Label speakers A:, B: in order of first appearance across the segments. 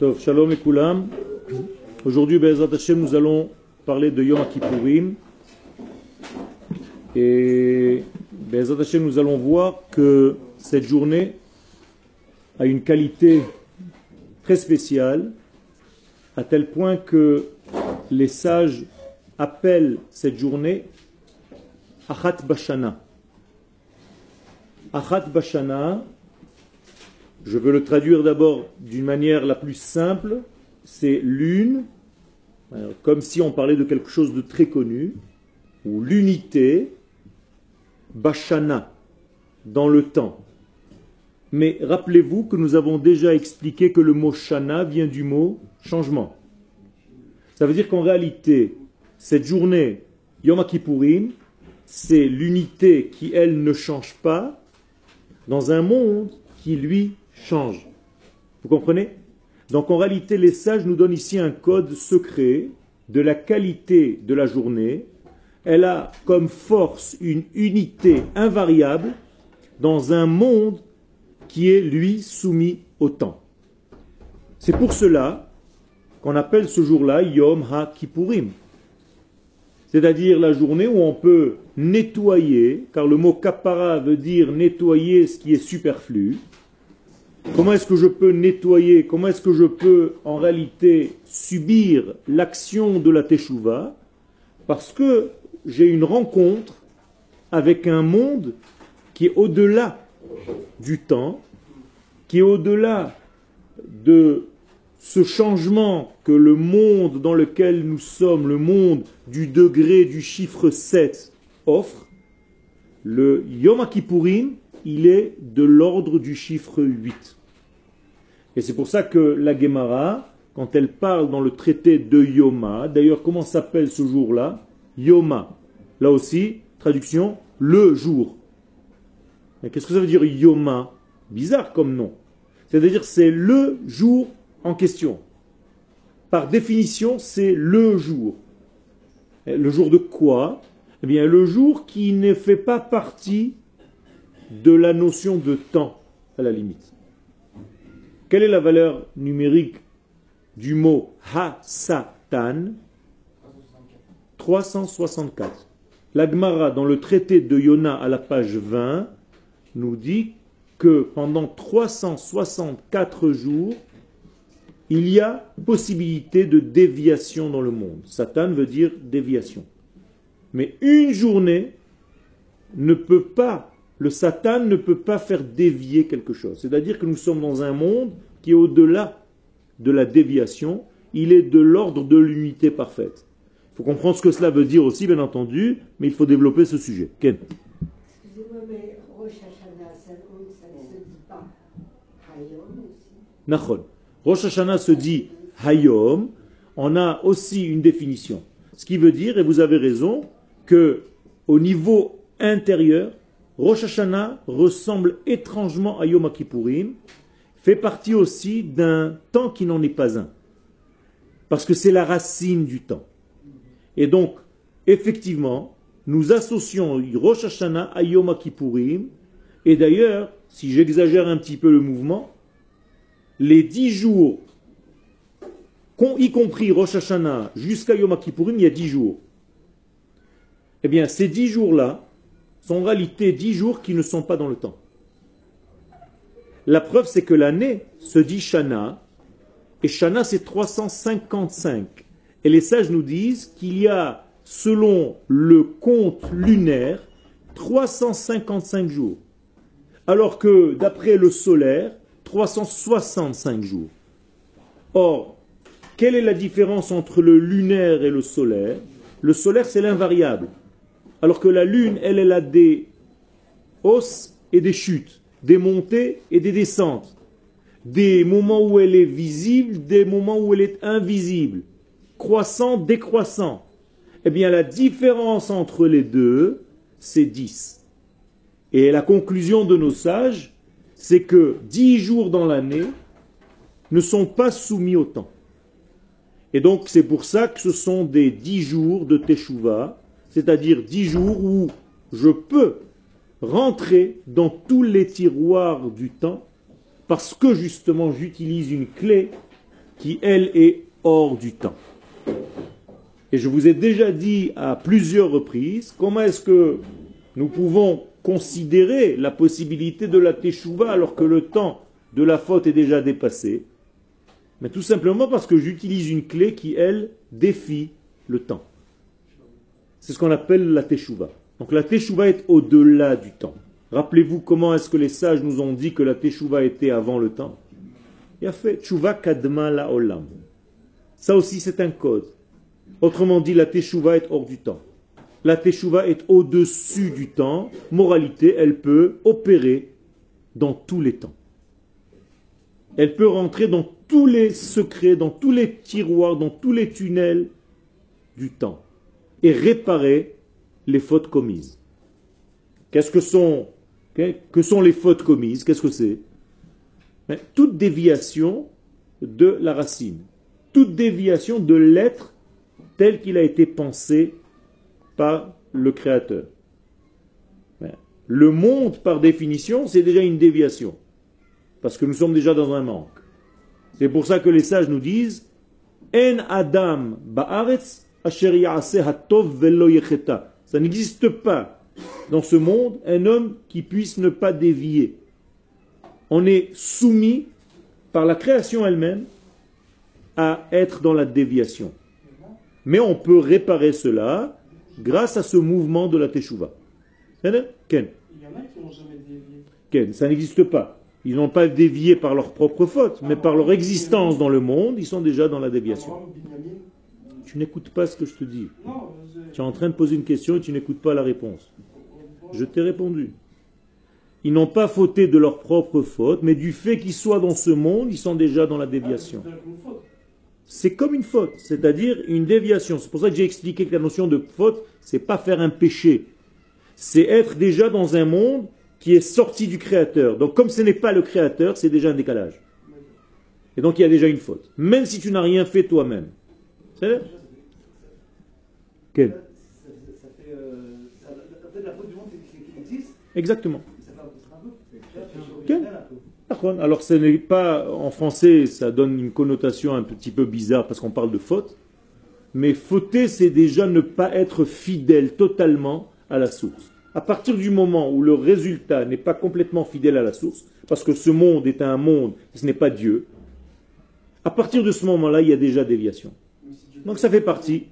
A: Tov, shalom et kulam. Aujourd'hui, Be'ezrat Hashem, nous allons parler de Yom Kippourim. Et Be'ezrat Hashem, nous allons voir que cette journée a une qualité très spéciale, à tel point que les sages appellent cette journée Achat Bashana. Achat Bashana, je veux le traduire d'abord d'une manière la plus simple, c'est l'une, comme si on parlait de quelque chose de très connu, ou l'unité, Bashana, dans le temps. Mais rappelez-vous que nous avons déjà expliqué que le mot Shana vient du mot changement. Ça veut dire qu'en réalité, cette journée, Yom Kippourim, c'est l'unité qui, elle, ne change pas dans un monde qui, lui, change. Vous comprenez? Donc en réalité, les sages nous donnent ici un code secret de la qualité de la journée. Elle a comme force une unité invariable dans un monde qui est, lui, soumis au temps. C'est pour cela qu'on appelle ce jour-là Yom HaKippourim. C'est-à-dire la journée où on peut nettoyer, car le mot kapara veut dire nettoyer ce qui est superflu. Comment est-ce que je peux nettoyer, comment est-ce que je peux en réalité subir l'action de la teshuva? Parce que j'ai une rencontre avec un monde qui est au-delà du temps, qui est au-delà de ce changement que le monde dans lequel nous sommes, le monde du degré du chiffre 7 offre. Le Yom Kippourim, il est de l'ordre du chiffre 8. Et c'est pour ça que la Gemara, quand elle parle dans le traité de Yoma, d'ailleurs comment s'appelle ce jour-là? Yoma. Là aussi, traduction, le jour. Mais qu'est-ce que ça veut dire Yoma? Bizarre comme nom. C'est-à-dire c'est le jour en question. Par définition, c'est le jour. Le jour de quoi? Eh bien, le jour qui ne fait pas partie de la notion de temps, à la limite. Quelle est la valeur numérique du mot ha-satan? 364. La Gemara, dans le traité de Yona à la page 20, nous dit que pendant 364 jours, il y a possibilité de déviation dans le monde. Satan veut dire déviation. Mais une journée ne peut pas, le Satan ne peut pas faire dévier quelque chose. C'est-à-dire que nous sommes dans un monde qui est au-delà de la déviation. Il est de l'ordre de l'unité parfaite. Il faut comprendre ce que cela veut dire aussi, bien entendu, mais il faut développer ce sujet. Ken.
B: Excusez-moi, mais Rosh Hashanah, ça ne se dit pas Hayom aussi?
A: Nachon. Rosh Hashanah se dit Hayom. On a aussi une définition. Ce qui veut dire, et vous avez raison, que au niveau intérieur, Rosh Hashanah ressemble étrangement à Yom Kippourim, fait partie aussi d'un temps qui n'en est pas un. Parce que c'est la racine du temps. Et donc, effectivement, nous associons Rosh Hashanah à Yom Kippourim. Et d'ailleurs, si j'exagère un petit peu le mouvement, les 10 jours, y compris Rosh Hashanah, jusqu'à Yom Kippourim, il y a 10 jours. Eh bien, ces 10 jours-là sont en réalité 10 jours qui ne sont pas dans le temps. La preuve, c'est que l'année se dit Shana, et Shana, c'est 355. Et les sages nous disent qu'il y a, selon le compte lunaire, 355 jours. Alors que, d'après le solaire, 365 jours. Or, quelle est la différence entre le lunaire et le solaire? Le solaire, c'est l'invariable. Alors que la lune, elle a des hausses et des chutes, des montées et des descentes, des moments où elle est visible, des moments où elle est invisible, croissant, décroissant. Eh bien, la différence entre les deux, c'est 10. Et la conclusion de nos sages, c'est que 10 jours dans l'année ne sont pas soumis au temps. Et donc, c'est pour ça que ce sont des 10 jours de Teshuvah, c'est-à-dire 10 jours où je peux rentrer dans tous les tiroirs du temps, parce que justement j'utilise une clé qui, elle, est hors du temps. Et je vous ai déjà dit à plusieurs reprises comment est-ce que nous pouvons considérer la possibilité de la teshuva alors que le temps de la faute est déjà dépassé. Mais tout simplement parce que j'utilise une clé qui, elle, défie le temps. C'est ce qu'on appelle la teshuva. Donc la teshuva est au-delà du temps. Rappelez-vous comment est-ce que les sages nous ont dit que la teshuva était avant le temps. Il a fait teshuva kadma la olam. Ça aussi c'est un code. Autrement dit, la teshuva est hors du temps. La teshuva est au-dessus du temps. Moralité, elle peut opérer dans tous les temps. Elle peut rentrer dans tous les secrets, dans tous les tiroirs, dans tous les tunnels du temps et réparer les fautes commises. Que sont les fautes commises? Qu'est-ce que c'est? Toute déviation de la racine, toute déviation de l'être tel qu'il a été pensé par le Créateur. Le monde, par définition, c'est déjà une déviation, parce que nous sommes déjà dans un manque. C'est pour ça que les sages nous disent En Adam ba'aretz asher ya'aseh hatov velo yecheta. Ça n'existe pas dans ce monde un homme qui puisse ne pas dévier. On est soumis par la création elle-même à être dans la déviation. Mais on peut réparer cela grâce à ce mouvement de la teshuva. Ken?
C: Il y en a qui n'ont jamais dévié.
A: Ken, ça n'existe pas. Ils n'ont pas dévié par leur propre faute, mais par leur existence dans le monde, ils sont déjà dans la déviation. Tu n'écoutes pas ce que je te dis. Tu es en train de poser une question et tu n'écoutes pas la réponse. Je t'ai répondu. Ils n'ont pas fauté de leur propre faute, mais du fait qu'ils soient dans ce monde, ils sont déjà dans la déviation. C'est comme une faute, c'est-à-dire une déviation. C'est pour ça que j'ai expliqué que la notion de faute, c'est pas faire un péché. C'est être déjà dans un monde qui est sorti du Créateur. Donc comme ce n'est pas le Créateur, c'est déjà un décalage. Et donc il y a déjà une faute. Même si tu n'as rien fait toi-même. C'est vrai? Quel?
D: Ça fait la faute du monde qui existe.
A: Exactement.
D: Ça fait un peu.
A: Quel? Alors ce n'est pas, en français, ça donne une connotation un petit peu bizarre parce qu'on parle de faute. Mais fauter, c'est déjà ne pas être fidèle totalement à la source. À partir du moment où le résultat n'est pas complètement fidèle à la source, parce que ce monde est un monde, ce n'est pas Dieu, à partir de ce moment-là, il y a déjà déviation. Donc ça fait partie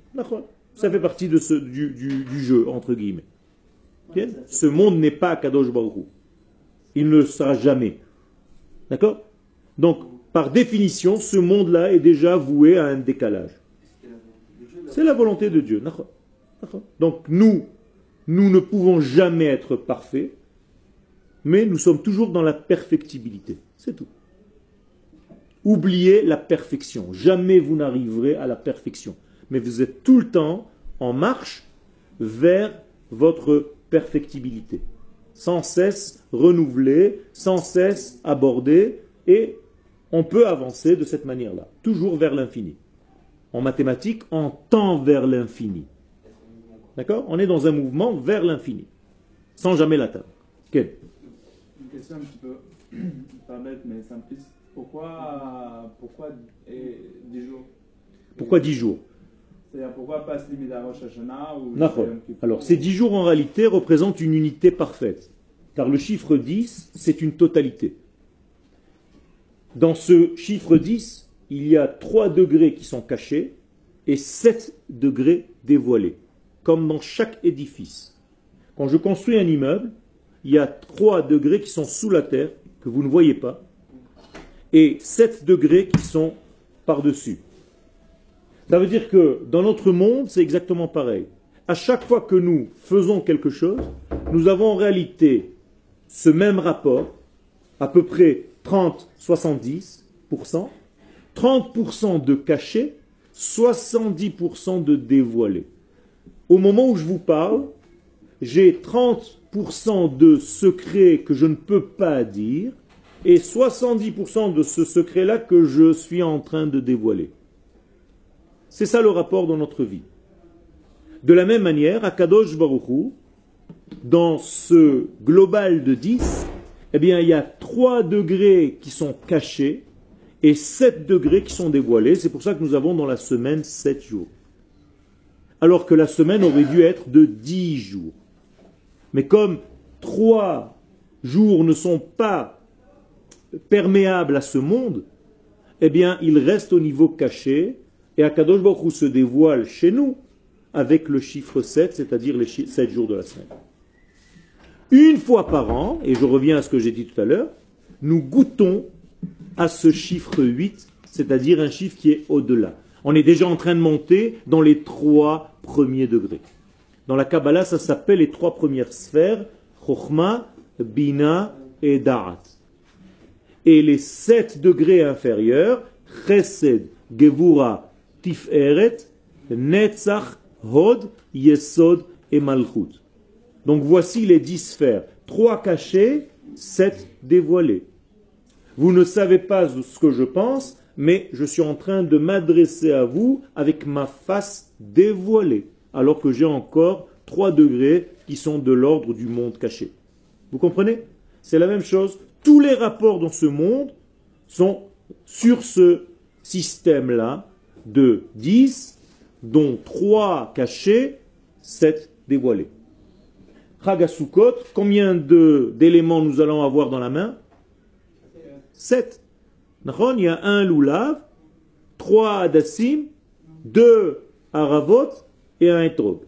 A: du jeu, entre guillemets. Okay? Ce monde n'est pas Kadosh Baruch Hu. Il ne le sera jamais. D'accord? Donc, par définition, ce monde-là est déjà voué à un décalage. C'est la volonté de Dieu. D'accord? Donc, nous ne pouvons jamais être parfaits, mais nous sommes toujours dans la perfectibilité. C'est tout. Oubliez la perfection. Jamais vous n'arriverez à la perfection. Mais vous êtes tout le temps en marche vers votre perfectibilité. Sans cesse renouvelé, sans cesse abordé, et on peut avancer de cette manière-là, toujours vers l'infini. En mathématiques, on tend vers l'infini. D'accord? On est dans un mouvement vers l'infini, sans jamais l'atteindre. Quelle?
E: Une question un petit peu, pas bête, mais simpliste. Pourquoi 10 jours?
A: Pourquoi 10 jours?
E: C'est-à-dire pourquoi pas se limiter à Rosh Hashanah ou
A: Alors, ces 10 jours en réalité représentent une unité parfaite. Car le chiffre 10, c'est une totalité. Dans ce chiffre 10, il y a 3 degrés qui sont cachés et 7 degrés dévoilés, comme dans chaque édifice. Quand je construis un immeuble, il y a 3 degrés qui sont sous la terre, que vous ne voyez pas, et 7 degrés qui sont par-dessus. Ça veut dire que dans notre monde, c'est exactement pareil. À chaque fois que nous faisons quelque chose, nous avons en réalité ce même rapport, à peu près 30-70%, 30% de caché, 70% de dévoilé. Au moment où je vous parle, j'ai 30% de secrets que je ne peux pas dire et 70% de ce secret-là que je suis en train de dévoiler. C'est ça le rapport dans notre vie. De la même manière, à Kadosh Baruch Hu, dans ce global de 10, eh bien, il y a 3 degrés qui sont cachés et 7 degrés qui sont dévoilés. C'est pour ça que nous avons dans la semaine 7 jours. Alors que la semaine aurait dû être de 10 jours. Mais comme 3 jours ne sont pas perméables à ce monde, eh bien, il reste au niveau caché, et Akadosh Baruch Hu se dévoile chez nous avec le chiffre 7, c'est-à-dire les 7 jours de la semaine. Une fois par an, et je reviens à ce que j'ai dit tout à l'heure, nous goûtons à ce chiffre 8, c'est-à-dire un chiffre qui est au-delà. On est déjà en train de monter dans les 3 premiers degrés. Dans la Kabbalah, ça s'appelle les 3 premières sphères, Chokhmah, Bina et Da'at. Et les 7 degrés inférieurs, Chesed, Gevura, Tiferet, Netzach, Hod, Yesod et Malchut. Donc voici les 10 sphères. 3 cachées, 7 dévoilées. Vous ne savez pas ce que je pense, mais je suis en train de m'adresser à vous avec ma face dévoilée, alors que j'ai encore 3 degrés qui sont de l'ordre du monde caché. Vous comprenez? C'est la même chose. Tous les rapports dans ce monde sont sur ce système-là de 10, dont 3 cachés, 7 dévoilés. Chag HaSukkot, combien d'éléments nous allons avoir dans la main? 7. Il y a un loulav, 3 hadassim, 2 haravot et un etrog.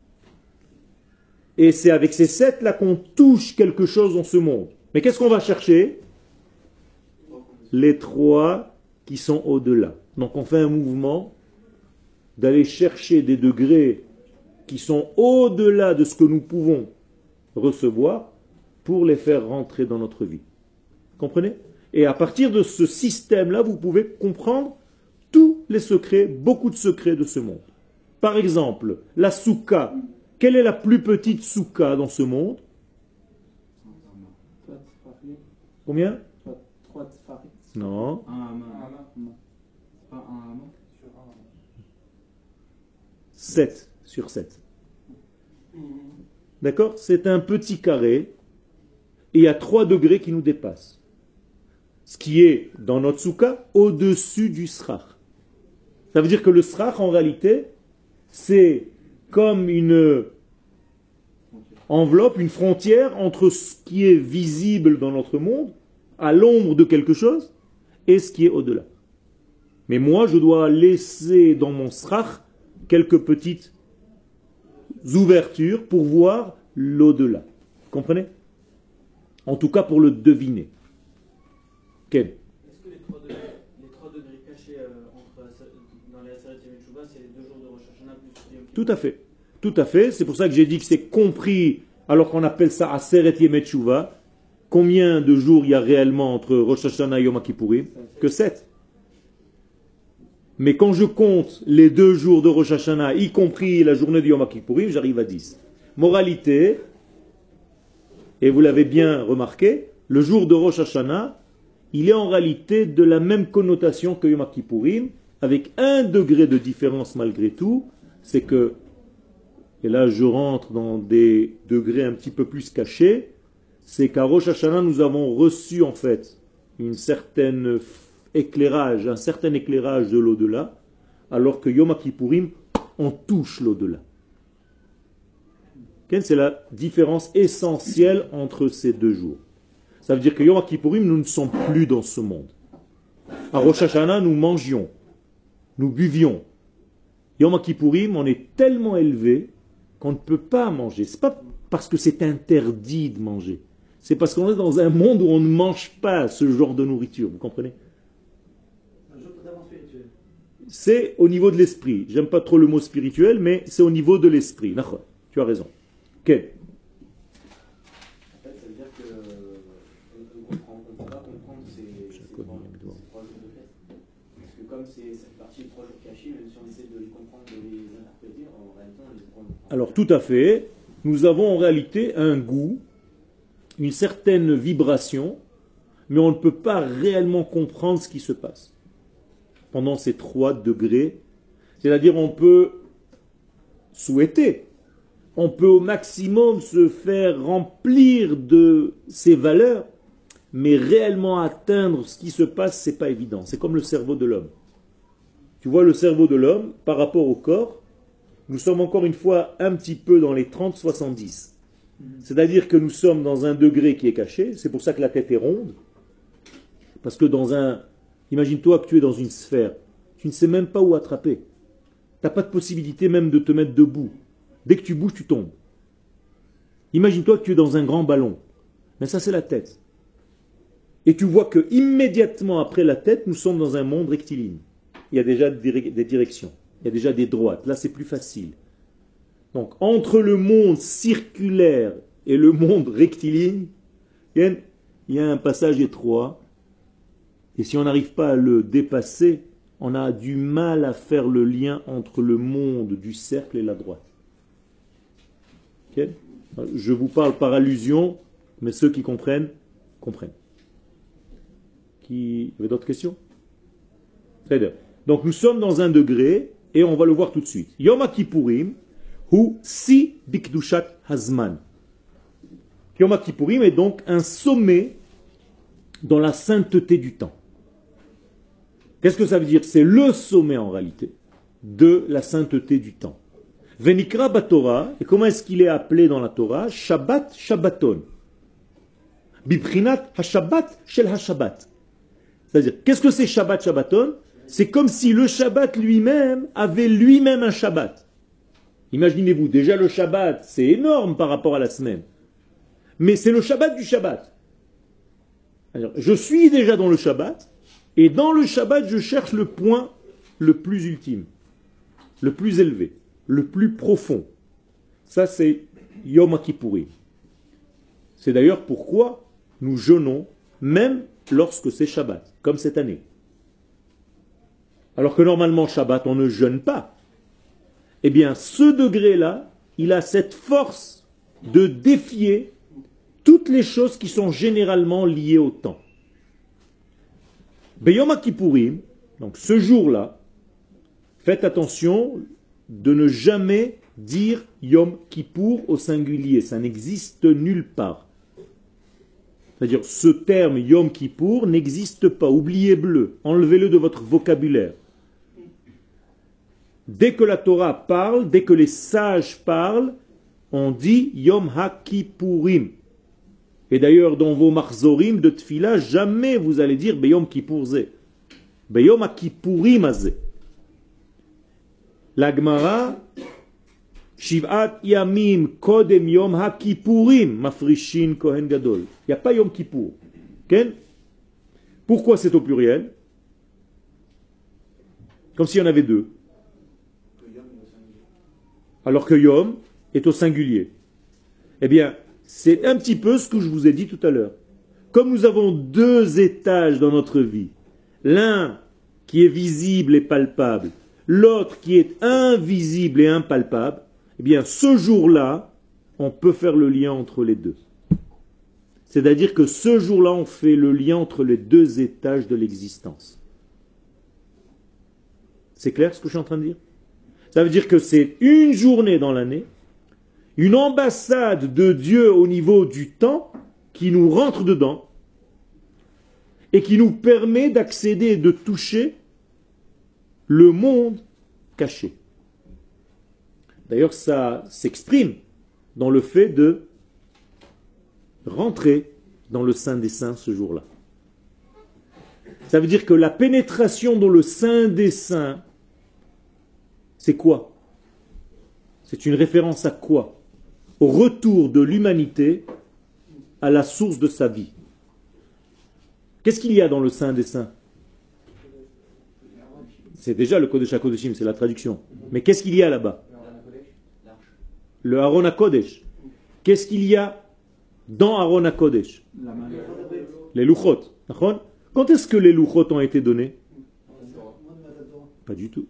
A: Et c'est avec ces 7 là qu'on touche quelque chose dans ce monde. Mais qu'est-ce qu'on va chercher? Les 3 qui sont au-delà. Donc on fait un mouvement d'aller chercher des degrés qui sont au-delà de ce que nous pouvons recevoir pour les faire rentrer dans notre vie. Comprenez? Et à partir de ce système-là, vous pouvez comprendre tous les secrets, beaucoup de secrets de ce monde. Par exemple, la soukha. Quelle est la plus petite soukha dans ce monde? Combien?
E: 3 tfarim.
A: Non.
E: Un hama. Pas un hama.
A: 7 sur 7. D'accord? C'est un petit carré et il y a 3 degrés qui nous dépassent. Ce qui est dans notre soukha au-dessus du srach. Ça veut dire que le srach en réalité c'est comme une enveloppe, une frontière entre ce qui est visible dans notre monde, à l'ombre de quelque chose, et ce qui est au-delà. Mais moi, je dois laisser dans mon srach quelques petites ouvertures pour voir l'au-delà. Comprenez? En tout cas, pour le deviner. Ken?
F: Est-ce que les 3 degrés cachés dans les Aseret Yemei Teshuvah, c'est les 2 jours de Rosh Hashanah plus Yom Kippur?
A: Tout à fait. Tout à fait. C'est pour ça que j'ai dit que c'est compris, alors qu'on appelle ça Aseret Yemei Teshuvah. Combien de jours il y a réellement entre Rosh Hashanah et Yom Kippourim? Que 7. Mais quand je compte les 2 jours de Rosh Hashanah, y compris la journée de Yom Kippourim, j'arrive à 10. Moralité, et vous l'avez bien remarqué, le jour de Rosh Hashanah, il est en réalité de la même connotation que Yom Kippourim, avec 1 degré de différence malgré tout, c'est que, et là je rentre dans des degrés un petit peu plus cachés, c'est qu'à Rosh Hashanah nous avons reçu en fait un certain éclairage de l'au-delà, alors que Yom Kippourim, on touche l'au-delà. C'est la différence essentielle entre ces 2 jours. Ça veut dire que Yom Kippourim, nous ne sommes plus dans ce monde. À Rosh Hashanah, nous mangions, nous buvions. Yom Kippourim, on est tellement élevé qu'on ne peut pas manger. Ce n'est pas parce que c'est interdit de manger. C'est parce qu'on est dans un monde où on ne mange pas ce genre de nourriture. Vous comprenez?
D: Un jour totalement spirituel.
A: C'est au niveau de l'esprit. J'aime pas trop le mot spirituel, mais c'est au niveau de l'esprit. Tu as raison. Ok.
F: Ça veut dire que on ne peut pas comprendre ces 3 jours de fête. Parce que comme ça fait partie des 3 jours cachés, même si on essaie de les comprendre, de les interpréter, en réalité on les comprend.
A: Alors tout à fait. Nous avons en réalité un goût, une certaine vibration, mais on ne peut pas réellement comprendre ce qui se passe pendant ces 3 degrés. C'est-à-dire on peut souhaiter, on peut au maximum se faire remplir de ces valeurs, mais réellement atteindre ce qui se passe, c'est pas évident. C'est comme le cerveau de l'homme. Tu vois le cerveau de l'homme par rapport au corps, nous sommes encore une fois un petit peu dans les 30-70. C'est-à-dire que nous sommes dans un degré qui est caché, c'est pour ça que la tête est ronde. Parce que imagine-toi que tu es dans une sphère, tu ne sais même pas où attraper. Tu n'as pas de possibilité même de te mettre debout. Dès que tu bouges, tu tombes. Imagine-toi que tu es dans un grand ballon. Mais ça, c'est la tête. Et tu vois que immédiatement après la tête, nous sommes dans un monde rectiligne. Il y a déjà des directions. Il y a déjà des droites. Là, c'est plus facile. Donc, entre le monde circulaire et le monde rectiligne, il y a un passage étroit. Et si on n'arrive pas à le dépasser, on a du mal à faire le lien entre le monde du cercle et la droite. Okay? Je vous parle par allusion, mais ceux qui comprennent, comprennent. Vous avez d'autres questions? Très bien. Donc nous sommes dans un degré, et on va le voir tout de suite. Yom Kippourim, hu si bikdushat hazman. Yom Kippourim est donc un sommet dans la sainteté du temps. Qu'est-ce que ça veut dire? C'est le sommet en réalité de la sainteté du temps. Venikra batorah, et comment est-ce qu'il est appelé dans la Torah? Shabbat Shabbaton. Bibrinat ha-Shabbat shel ha-Shabbat. C'est-à-dire, qu'est-ce que c'est Shabbat Shabbaton? C'est comme si le Shabbat lui-même avait lui-même un Shabbat. Imaginez-vous, déjà le Shabbat, c'est énorme par rapport à la semaine. Mais c'est le Shabbat du Shabbat. Alors, je suis déjà dans le Shabbat, et dans le Shabbat, je cherche le point le plus ultime, le plus élevé, le plus profond. Ça, c'est Yom Kippourim. C'est d'ailleurs pourquoi nous jeûnons, même lorsque c'est Shabbat, comme cette année. Alors que normalement, Shabbat, on ne jeûne pas. Eh bien, ce degré-là, il a cette force de défier toutes les choses qui sont généralement liées au temps. Beyom Kippourim, donc ce jour-là, faites attention de ne jamais dire Yom Kippour au singulier, ça n'existe nulle part. C'est-à-dire, ce terme Yom Kippour n'existe pas, oubliez-le, enlevez-le de votre vocabulaire. Dès que la Torah parle, dès que les sages parlent, on dit Yom HaKippourim. Et d'ailleurs, dans vos marzorim de tfila, jamais vous allez dire Beyom Kippour ze. Beyom HaKippourim azeh. La Gemara, Shiv'at Yamim Kodem Yom HaKippourim Mafrishin Kohen Gadol. Il n'y a pas Yom Kippour. Okay? Pourquoi c'est au pluriel? Comme s'il y en avait deux. Alors que Yom est au singulier. Eh bien, c'est un petit peu ce que je vous ai dit tout à l'heure. Comme nous avons deux étages dans notre vie, l'un qui est visible et palpable, l'autre qui est invisible et impalpable, eh bien, ce jour-là, on peut faire le lien entre les deux. C'est-à-dire que ce jour-là, on fait le lien entre les deux étages de l'existence. C'est clair ce que je suis en train de dire? Ça veut dire que c'est une journée dans l'année, une ambassade de Dieu au niveau du temps qui nous rentre dedans et qui nous permet d'accéder et de toucher le monde caché. D'ailleurs, ça s'exprime dans le fait de rentrer dans le Saint des Saints ce jour-là. Ça veut dire que la pénétration dans le Saint des Saints, c'est quoi? C'est une référence à quoi? Au retour de l'humanité à la source de sa vie. Qu'est-ce qu'il y a dans le Saint des Saints? C'est déjà le Kodesh HaKodeshim, c'est la traduction. Mais qu'est-ce qu'il y a là-bas? Le Aaron HaKodesh. Qu'est-ce qu'il y a dans Aaron HaKodesh? Les Luchot. Quand est-ce que les Luchot ont été donnés? Pas du tout.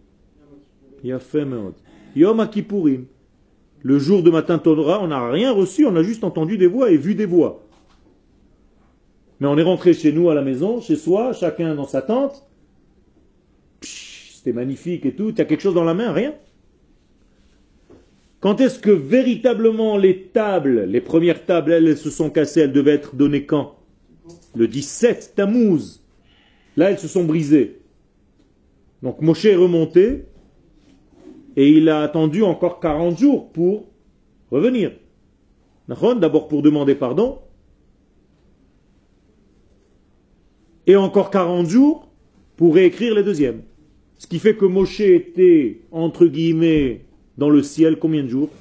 A: Yom Kippourim. Le jour de Matan Torah, on n'a rien reçu, on a juste entendu des voix et vu des voix. Mais on est rentré chez nous à la maison, chez soi, chacun dans sa tente. C'était magnifique et tout. Tu as quelque chose dans la main? Rien. Quand est-ce que véritablement les tables, les premières tables, elles se sont cassées, elles devaient être données quand? le 17 Tammuz. Là, elles se sont brisées. Donc Moshe est remonté et il a attendu encore 40 jours pour revenir. D'abord pour demander pardon et encore 40 jours pour réécrire les deuxièmes. Ce qui fait que Moshe était, entre guillemets, dans le ciel combien de jours?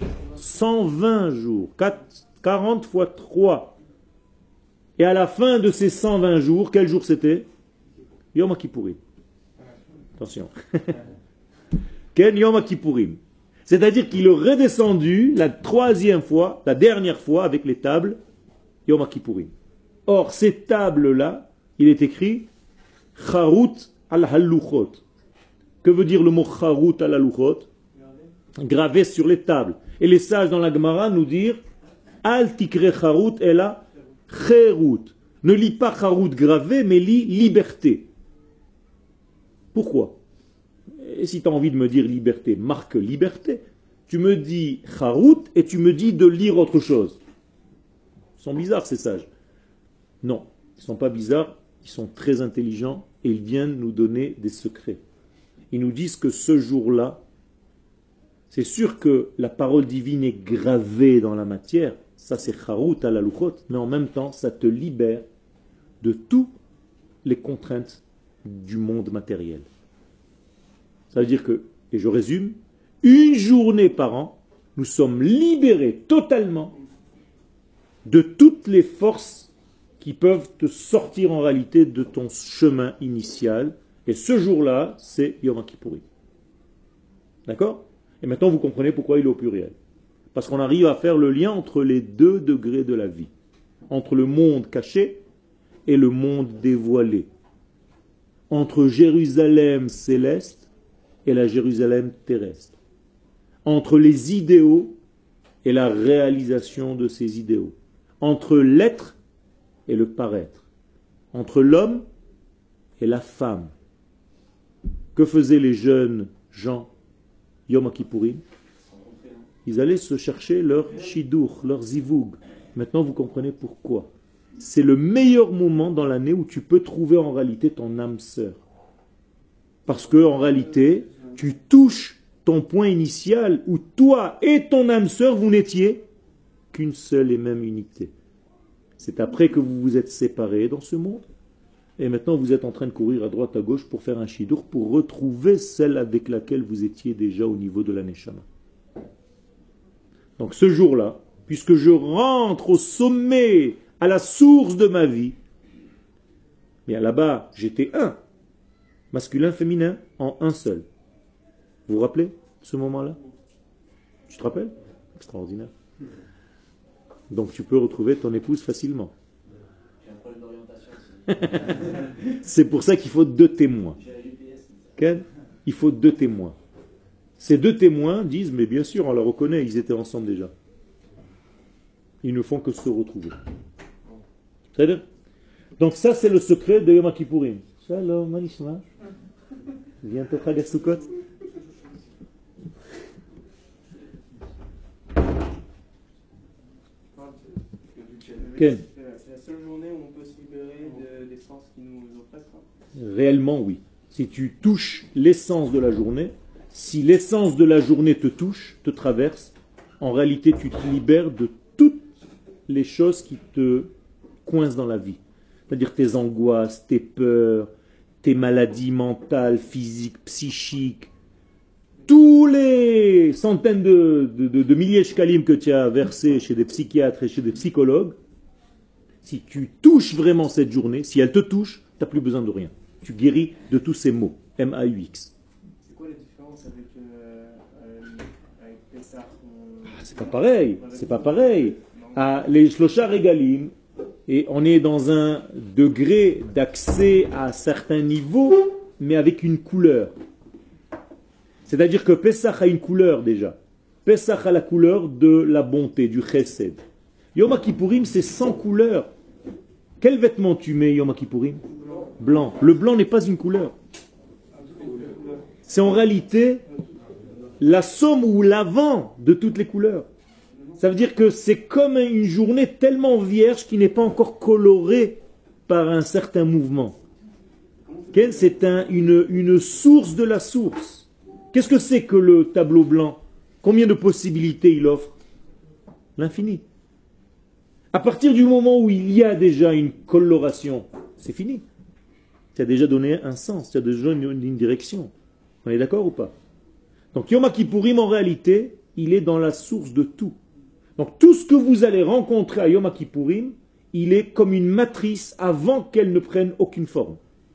A: 120 jours. 40 fois 3. Et à la fin de ces 120 jours, quel jour c'était? Yom Kippourim. Attention. Ken Yom Kippourim. C'est-à-dire qu'il est redescendu la troisième fois, la dernière fois avec les tables Yom Kippourim. Or, ces tables-là, il est écrit Charut al-Haluchot. Que veut dire le mot Charut al-Haluchot? Gravé sur les tables. Et les sages dans la Gemara nous disent Al tikre Charut ela Cherut. Ne lis pas Charut gravé, mais lis liberté. Pourquoi? Et si tu as envie de me dire liberté, marque liberté. Tu me dis Charut et tu me dis de lire autre chose. Ils sont bizarres ces sages. Non, ils ne sont pas bizarres, ils sont très intelligents et ils viennent nous donner des secrets. Ils nous disent que ce jour-là, c'est sûr que la parole divine est gravée dans la matière, ça c'est Charut à la Luchot, mais en même temps ça te libère de toutes les contraintes du monde matériel. Ça veut dire que, et je résume, une journée par an, nous sommes libérés totalement de toutes les forces qui peuvent te sortir en réalité de ton chemin initial. Et ce jour-là, c'est Yom Kippourim. D'accord? Et maintenant, vous comprenez pourquoi il est au pluriel. Parce qu'on arrive à faire le lien entre les deux degrés de la vie. Entre le monde caché et le monde dévoilé. Entre Jérusalem céleste et la Jérusalem terrestre. Entre les idéaux et la réalisation de ces idéaux. Entre l'être et le paraître. Entre l'homme et la femme. Que faisaient les jeunes gens Yom Kippourim? Ils allaient se chercher leur shidur, leur zivoug. Maintenant vous comprenez pourquoi. C'est le meilleur moment dans l'année où tu peux trouver en réalité ton âme sœur. Parce que en réalité, tu touches ton point initial où toi et ton âme sœur, vous n'étiez qu'une seule et même unité. C'est après que vous vous êtes séparés dans ce monde. Et maintenant, vous êtes en train de courir à droite, à gauche pour faire un shidur, pour retrouver celle avec laquelle vous étiez déjà au niveau de la Neshama. Donc ce jour-là, puisque je rentre au sommet, à la source de ma vie, mais là-bas, j'étais un, masculin, féminin, en un seul. Vous vous rappelez ce moment-là? Tu te rappelles? Extraordinaire. Donc tu peux retrouver ton épouse facilement.
F: J'ai un problème d'orientation.
A: C'est pour ça qu'il faut 2 témoins. Il faut 2 témoins. Ces 2 témoins disent, mais bien sûr, on la reconnaît, ils étaient ensemble déjà. Ils ne font que se retrouver. Très bien. Donc ça, c'est le secret de Yom Kippourim. Shalom, Manishma. Bientôt Chag HaSukkot. Ken.
C: C'est la seule journée où on peut se libérer des sens qui nous oppressent.
A: Réellement, oui. Si tu touches l'essence de la journée, si l'essence de la journée te touche, te traverse, en réalité, tu te libères de toutes les choses qui te coincent dans la vie. C'est-à-dire tes angoisses, tes peurs, tes maladies mentales, physiques, psychiques, tous les centaines de milliers de shkalim que tu as versés chez des psychiatres et chez des psychologues, si tu touches vraiment cette journée, si elle te touche, tu n'as plus besoin de rien. Tu guéris de tous ces mots. M-A-U-X.
C: C'est quoi la différence avec Pessah?
A: C'est pas pareil. C'est pas pareil. Les Shlosha Regalim, et on est dans un degré d'accès à certains niveaux, mais avec une couleur. C'est-à-dire que Pessah a une couleur déjà. Pessah a la couleur de la bonté, du chesed. Yom Kippourim, c'est sans couleur. Quel vêtement tu mets Yom Kippourim? Blanc. Le blanc n'est pas une couleur. C'est en réalité la somme ou l'avant de toutes les couleurs. Ça veut dire que c'est comme une journée tellement vierge qui n'est pas encore colorée par un certain mouvement. C'est une source de la source. Qu'est-ce que c'est que le tableau blanc? Combien de possibilités il offre? L'infini. À partir du moment où il y a déjà une coloration, c'est fini. Tu as déjà donné un sens, tu as déjà une direction. On est d'accord ou pas? Donc Yom Kippourim, en réalité, il est dans la source de tout. Donc tout ce que vous allez rencontrer à Yom Kippourim, il est comme une matrice avant qu'elle ne prenne aucune forme.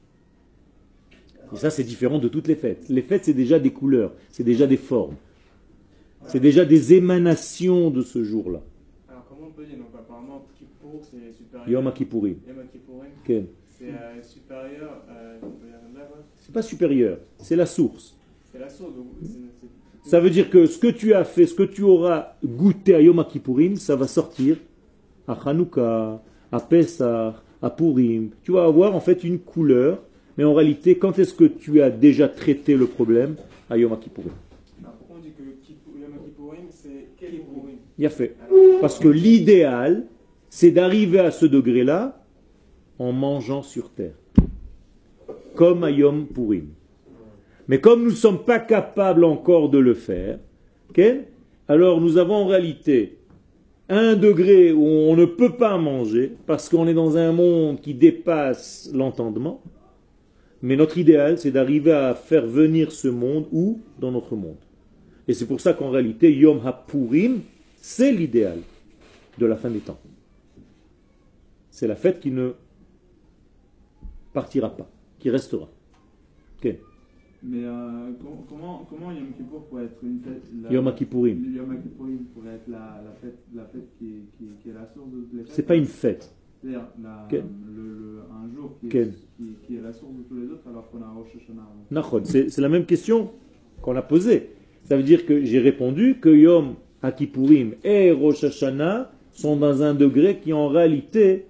A: Et ça, c'est différent de toutes les fêtes. Les fêtes, c'est déjà des couleurs, c'est déjà des formes. C'est déjà des émanations de ce jour-là.
C: Alors comment on peut dire, donc apparemment Kippour c'est supérieur.
A: Yom Kippourim.
C: Yom Kippourim,
A: Okay.
C: c'est supérieur, on peut dire là, ouais.
A: C'est pas supérieur, c'est la source.
C: C'est la source. Donc,
A: Ça veut dire que ce que tu as fait, ce que tu auras goûté à Yom Kippourim, ça va sortir à Hanouka, à Pessah, à Purim. Tu vas avoir en fait une couleur, mais en réalité, quand est-ce que tu as déjà traité le problème à Yom Kippourim?
C: Alors, pourquoi on dit que Yom Kippourim c'est Kippourim?
A: Il a fait. Parce que l'idéal, c'est d'arriver à ce degré-là en mangeant sur terre. Comme à Yom Purim. Mais comme nous ne sommes pas capables encore de le faire, okay, alors nous avons en réalité un degré où on ne peut pas manger parce qu'on est dans un monde qui dépasse l'entendement. Mais notre idéal, c'est d'arriver à faire venir ce monde où? Dans notre monde. Et c'est pour ça qu'en réalité, Yom HaPurim, c'est l'idéal de la fin des temps. C'est la fête qui ne partira pas, qui restera. Okay.
E: Mais comment Yom Kippour pourrait être une fête
A: Yom Kippourim.
E: Yom Kippourim pourrait être la fête qui est la source de toutes les fêtes.
A: C'est pas une fête.
E: C'est-à-dire un jour qui est la source de tous les autres alors qu'on a Rosh Hashanah.
A: C'est la même question qu'on a posée. Ça veut dire que j'ai répondu que Yom Kippourim et Rosh Hashanah sont dans un degré qui en réalité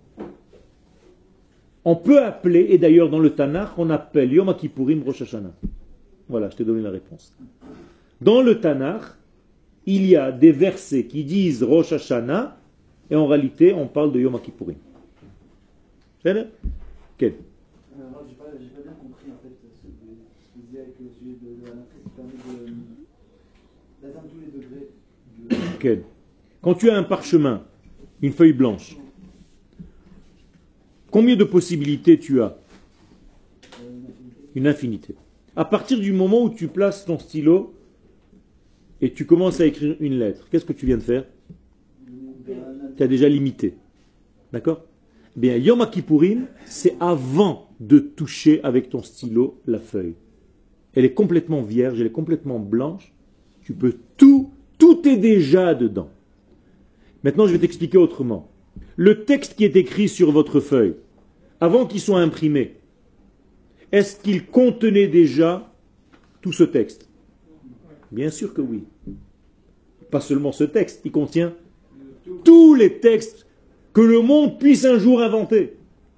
A: on peut appeler, et d'ailleurs dans le Tanakh, on appelle Yom Kippourim Rosh Hashanah. Voilà, je t'ai donné la réponse. Dans le Tanakh, il y a des versets qui disent Rosh Hashanah, et en réalité, on parle de Yom Kippourim. C'est vrai? Quel?
D: Alors, j'ai pas bien compris en fait ce que vous disiez avec le sujet de la matrice qui permet d'atteindre tous les degrés.
A: Quel? Quand tu as un parchemin, une feuille blanche, combien de possibilités tu as? Une infinité. À partir du moment où tu places ton stylo et tu commences à écrire une lettre, qu'est-ce que tu viens de faire? Tu as déjà limité. D'accord? Bien, Yom Kippourim, c'est avant de toucher avec ton stylo la feuille. Elle est complètement vierge, elle est complètement blanche. Tu peux tout est déjà dedans. Maintenant, je vais t'expliquer autrement. Le texte qui est écrit sur votre feuille, avant qu'il soit imprimé, est-ce qu'il contenait déjà tout ce texte? Bien sûr que oui. Pas seulement ce texte, il contient tous les textes que le monde puisse un jour inventer.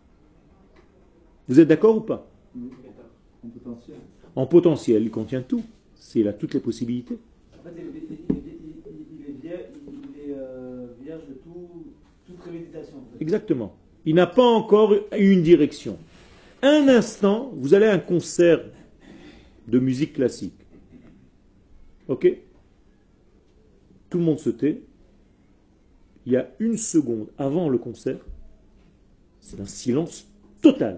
A: Vous êtes d'accord ou pas?
E: En potentiel.
A: En potentiel, il contient tout. Il a toutes les possibilités.
D: En fait, il est vierge de toute préméditation. En fait.
A: Exactement. Il n'a pas encore une direction. Un instant, vous allez à un concert de musique classique. Ok? Tout le monde se tait. Il y a une seconde avant le concert, c'est un silence total.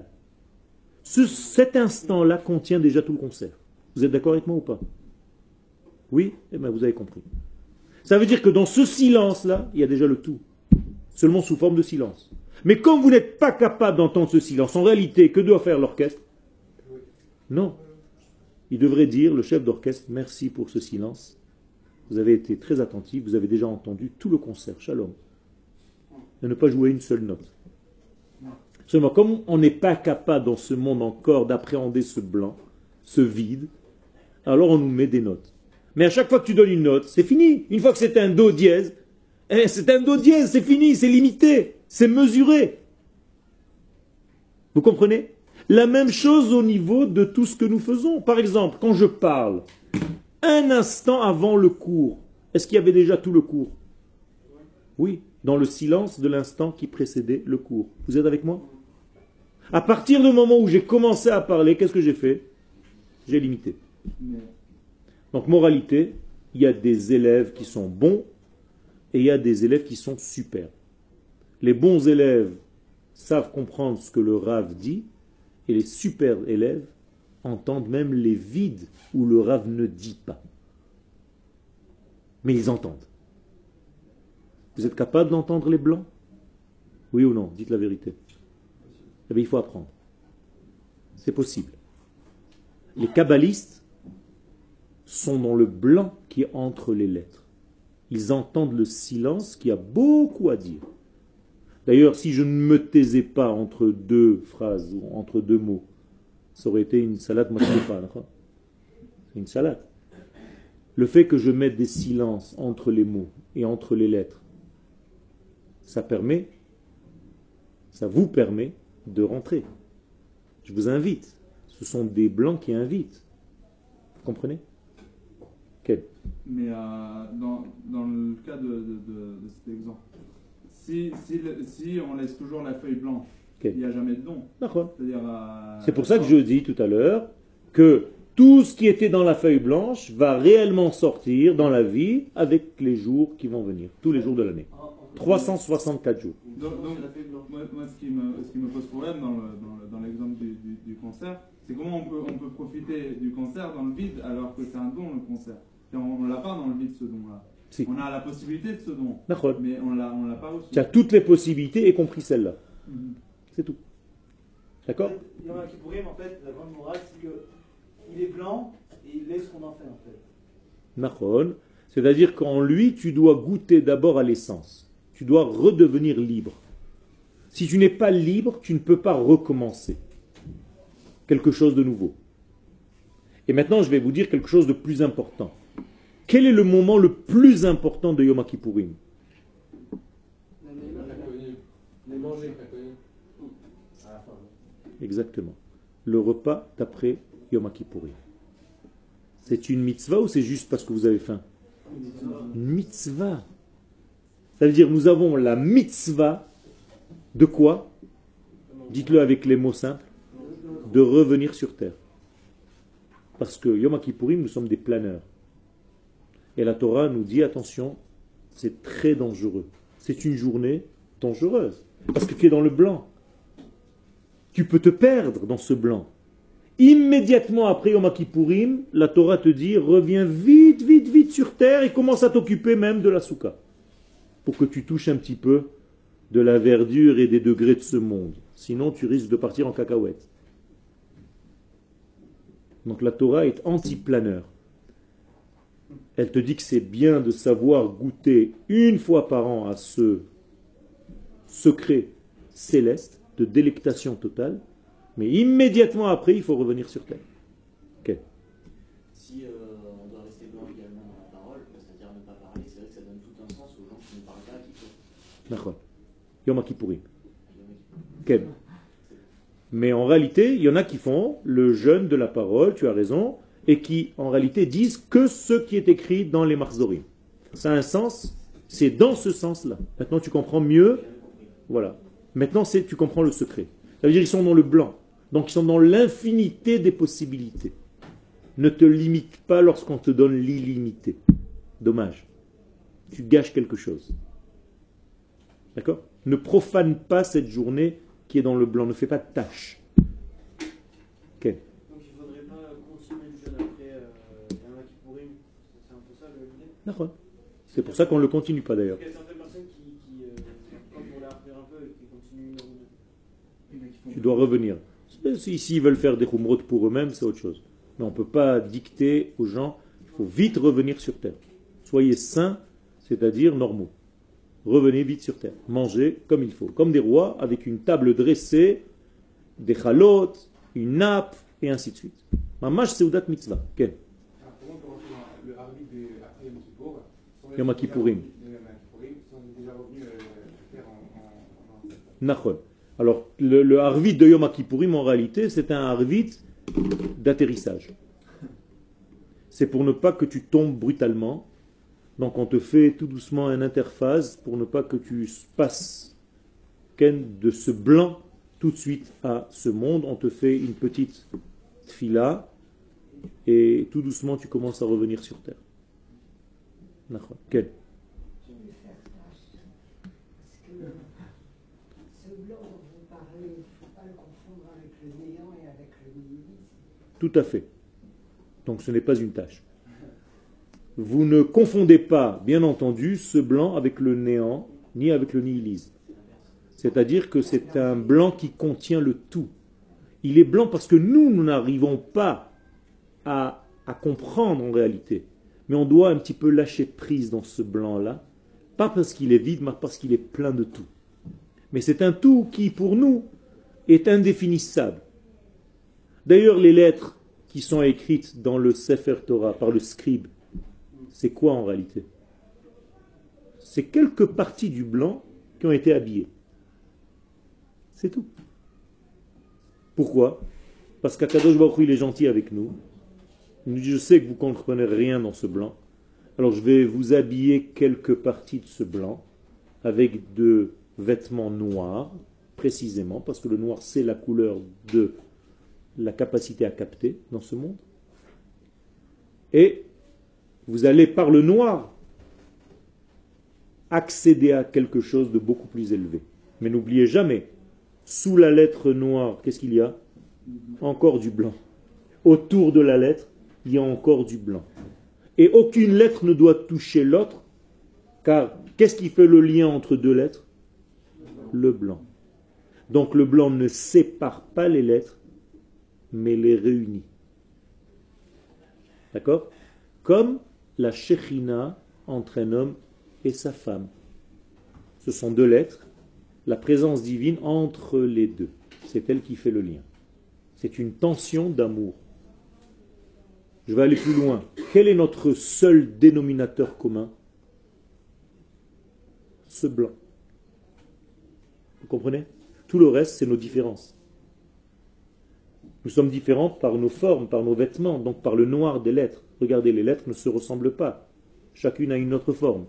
A: Cet instant-là contient déjà tout le concert. Vous êtes d'accord avec moi ou pas? Oui? Eh bien, vous avez compris. Ça veut dire que dans ce silence-là, il y a déjà le tout. Seulement sous forme de silence. Mais comme vous n'êtes pas capable d'entendre ce silence, en réalité, que doit faire l'orchestre? Non. Il devrait dire, le chef d'orchestre, merci pour ce silence. Vous avez été très attentif, vous avez déjà entendu tout le concert. Shalom. Et ne pas jouer une seule note. Seulement, comme on n'est pas capable dans ce monde encore d'appréhender ce blanc, ce vide, alors on nous met des notes. Mais à chaque fois que tu donnes une note, c'est fini. Une fois que c'est un do dièse, c'est un do dièse, c'est fini, c'est limité, c'est mesuré. Vous comprenez? La même chose au niveau de tout ce que nous faisons. Par exemple, quand je parle, un instant avant le cours, est-ce qu'il y avait déjà tout le cours? Oui, dans le silence de l'instant qui précédait le cours. Vous êtes avec moi? À partir du moment où j'ai commencé à parler, qu'est-ce que j'ai fait? J'ai limité.
E: Mais
A: Donc, moralité, il y a des élèves qui sont bons et il y a des élèves qui sont super. Les bons élèves savent comprendre ce que le Rav dit et les super élèves entendent même les vides où le Rav ne dit pas. Mais ils entendent. Vous êtes capable d'entendre les blancs? Oui ou non? Dites la vérité. Eh bien, il faut apprendre. C'est possible. Les kabbalistes sont dans le blanc qui est entre les lettres. Ils entendent le silence qui a beaucoup à dire. D'ailleurs, si je ne me taisais pas entre deux phrases ou entre deux mots, ça aurait été une salade machloufa. C'est une salade. Le fait que je mette des silences entre les mots et entre les lettres, ça vous permet de rentrer. Je vous invite. Ce sont des blancs qui invitent. Vous comprenez? Quel?
E: Mais dans le cas de cet exemple, si on laisse toujours la feuille blanche, il n'y a jamais de don.
A: D'accord.
E: C'est-à-dire,
A: c'est pour ça que je dis tout à l'heure que tout ce qui était dans la feuille blanche va réellement sortir dans la vie avec les jours qui vont venir, tous les jours de l'année. 364 jours.
E: Donc, moi, ce qui me pose problème dans l'exemple du concert, c'est comment on peut profiter du concert dans le vide alors que c'est un don, le concert. On ne l'a pas dans le vide, ce don-là.
A: Si.
E: On a la possibilité de ce don,
A: D'accord.
E: mais on l'a pas reçu.
A: Tu as toutes les possibilités, y compris celle-là. C'est tout. D'accord?
D: Il y en a qui pourraient, en fait, la grande morale, c'est qu'il est blanc et il laisse ce qu'on en fait, en fait.
A: Nahon. C'est-à-dire qu'en lui, tu dois goûter d'abord à l'essence. Tu dois redevenir libre. Si tu n'es pas libre, tu ne peux pas recommencer quelque chose de nouveau. Et maintenant, je vais vous dire quelque chose de plus important. Quel est le moment le plus important de Yom Kippourim?
C: Les manger.
A: Exactement. Le repas d'après Yom Kippourim. C'est une mitzvah ou c'est juste parce que vous avez faim? Une mitzvah. Ça veut dire nous avons la mitzvah de quoi? Dites-le avec les mots simples. De revenir sur terre. Parce que Yom Kippourim, nous sommes des planeurs. Et la Torah nous dit, attention, c'est très dangereux. C'est une journée dangereuse. Parce que tu es dans le blanc. Tu peux te perdre dans ce blanc. Immédiatement après Yom Kippourim, la Torah te dit, reviens vite, vite, vite sur terre et commence à t'occuper même de la soukha. Pour que tu touches un petit peu de la verdure et des degrés de ce monde. Sinon, tu risques de partir en cacahuète. Donc la Torah est anti-planeur. Elle te dit que c'est bien de savoir goûter une fois par an à ce secret céleste de délectation totale, mais immédiatement après, il faut revenir sur terre. Okay.
F: Si on doit rester blanc également dans la parole, c'est-à-dire ne pas parler, c'est vrai que ça donne tout un sens aux gens qui ne parlent pas, qui peuvent.
A: D'accord. Yom Kippourim. Okay. Mais en réalité, il y en a qui font le jeûne de la parole, tu as raison, et qui en réalité disent que ce qui est écrit dans les Marzorim. Ça a un sens, c'est dans ce sens-là. Maintenant tu comprends mieux, voilà. Maintenant tu comprends le secret. Ça veut dire qu'ils sont dans le blanc, donc ils sont dans l'infinité des possibilités. Ne te limite pas lorsqu'on te donne l'illimité. Dommage. Tu gâches quelque chose. D'accord? Ne profane pas cette journée qui est dans le blanc, ne fais pas de tâche. Ok.
C: Donc il ne faudrait pas continuer le jeûne après Yom Kippourim. C'est un peu ça l'idée.
A: D'accord. C'est pour ça qu'on ne le continue pas d'ailleurs.
C: Il y a certaines personnes qui comme pour les refaire un peu, qui continuent une heure ou deux.
A: Tu dois revenir. S'ils veulent faire des khumrot pour eux-mêmes, c'est autre chose. Mais on ne peut pas dicter aux gens, il faut vite revenir sur terre. Soyez sains, c'est-à-dire normaux. Revenez vite sur terre. Mangez comme il faut. Comme des rois, avec une table dressée, des chalot, une nappe, et ainsi de suite. Mamash seudat mitzvah. Ken.
G: Comment commencer le harvit après Yom Kippour?
A: Yom Kippourim.
G: Sont déjà revenus faire en
A: Nachon. Alors, le harvit de Yom Kippourim, en réalité, c'est un harvit d'atterrissage. C'est pour ne pas que tu tombes brutalement Donc on te fait tout doucement une interface pour ne pas que tu passes de ce blanc tout de suite à ce monde. On te fait une petite tfila et tout doucement tu commences à revenir sur terre. D'accord. Quel?
B: Je vais faire tâche. Parce que ce blanc dont vous parlez, il ne faut pas le confondre avec le néant et avec le nihilisme.
A: Tout à fait. Donc ce n'est pas une tâche. Vous ne confondez pas, bien entendu, ce blanc avec le néant, ni avec le nihilisme. C'est-à-dire que c'est un blanc qui contient le tout. Il est blanc parce que nous n'arrivons pas à comprendre en réalité. Mais on doit un petit peu lâcher prise dans ce blanc-là, pas parce qu'il est vide, mais parce qu'il est plein de tout. Mais c'est un tout qui, pour nous, est indéfinissable. D'ailleurs, les lettres qui sont écrites dans le Sefer Torah par le scribe, c'est quoi en réalité? C'est quelques parties du blanc qui ont été habillées. C'est tout. Pourquoi? Parce qu'Akadosh Baruch Hu, il est gentil avec nous. Il nous dit, je sais que vous ne comprenez rien dans ce blanc. Alors je vais vous habiller quelques parties de ce blanc avec de vêtements noirs, précisément, parce que le noir, c'est la couleur de la capacité à capter dans ce monde. Et vous allez, par le noir, accéder à quelque chose de beaucoup plus élevé. Mais n'oubliez jamais, sous la lettre noire, qu'est-ce qu'il y a? Encore du blanc. Autour de la lettre, il y a encore du blanc. Et aucune lettre ne doit toucher l'autre, car qu'est-ce qui fait le lien entre deux lettres? Le blanc. Donc le blanc ne sépare pas les lettres, mais les réunit. D'accord? Comme la Shekhinah entre un homme et sa femme. Ce sont deux lettres, la présence divine entre les deux. C'est elle qui fait le lien. C'est une tension d'amour. Je vais aller plus loin. Quel est notre seul dénominateur commun? Ce blanc. Vous comprenez? Tout le reste, c'est nos différences. Nous sommes différents par nos formes, par nos vêtements, donc par le noir des lettres. Regardez, les lettres ne se ressemblent pas. Chacune a une autre forme.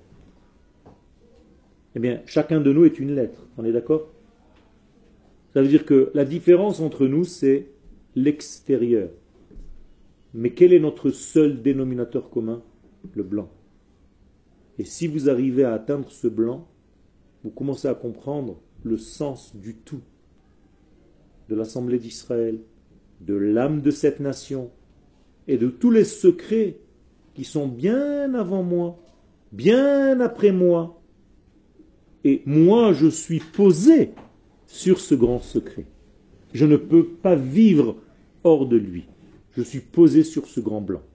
A: Eh bien, chacun de nous est une lettre. On est d'accord? Ça veut dire que la différence entre nous, c'est l'extérieur. Mais quel est notre seul dénominateur commun? Le blanc. Et si vous arrivez à atteindre ce blanc, vous commencez à comprendre le sens du tout, de l'Assemblée d'Israël, de l'âme de cette nation, et de tous les secrets qui sont bien avant moi, bien après moi. Et moi, je suis posé sur ce grand secret. Je ne peux pas vivre hors de lui. Je suis posé sur ce grand blanc.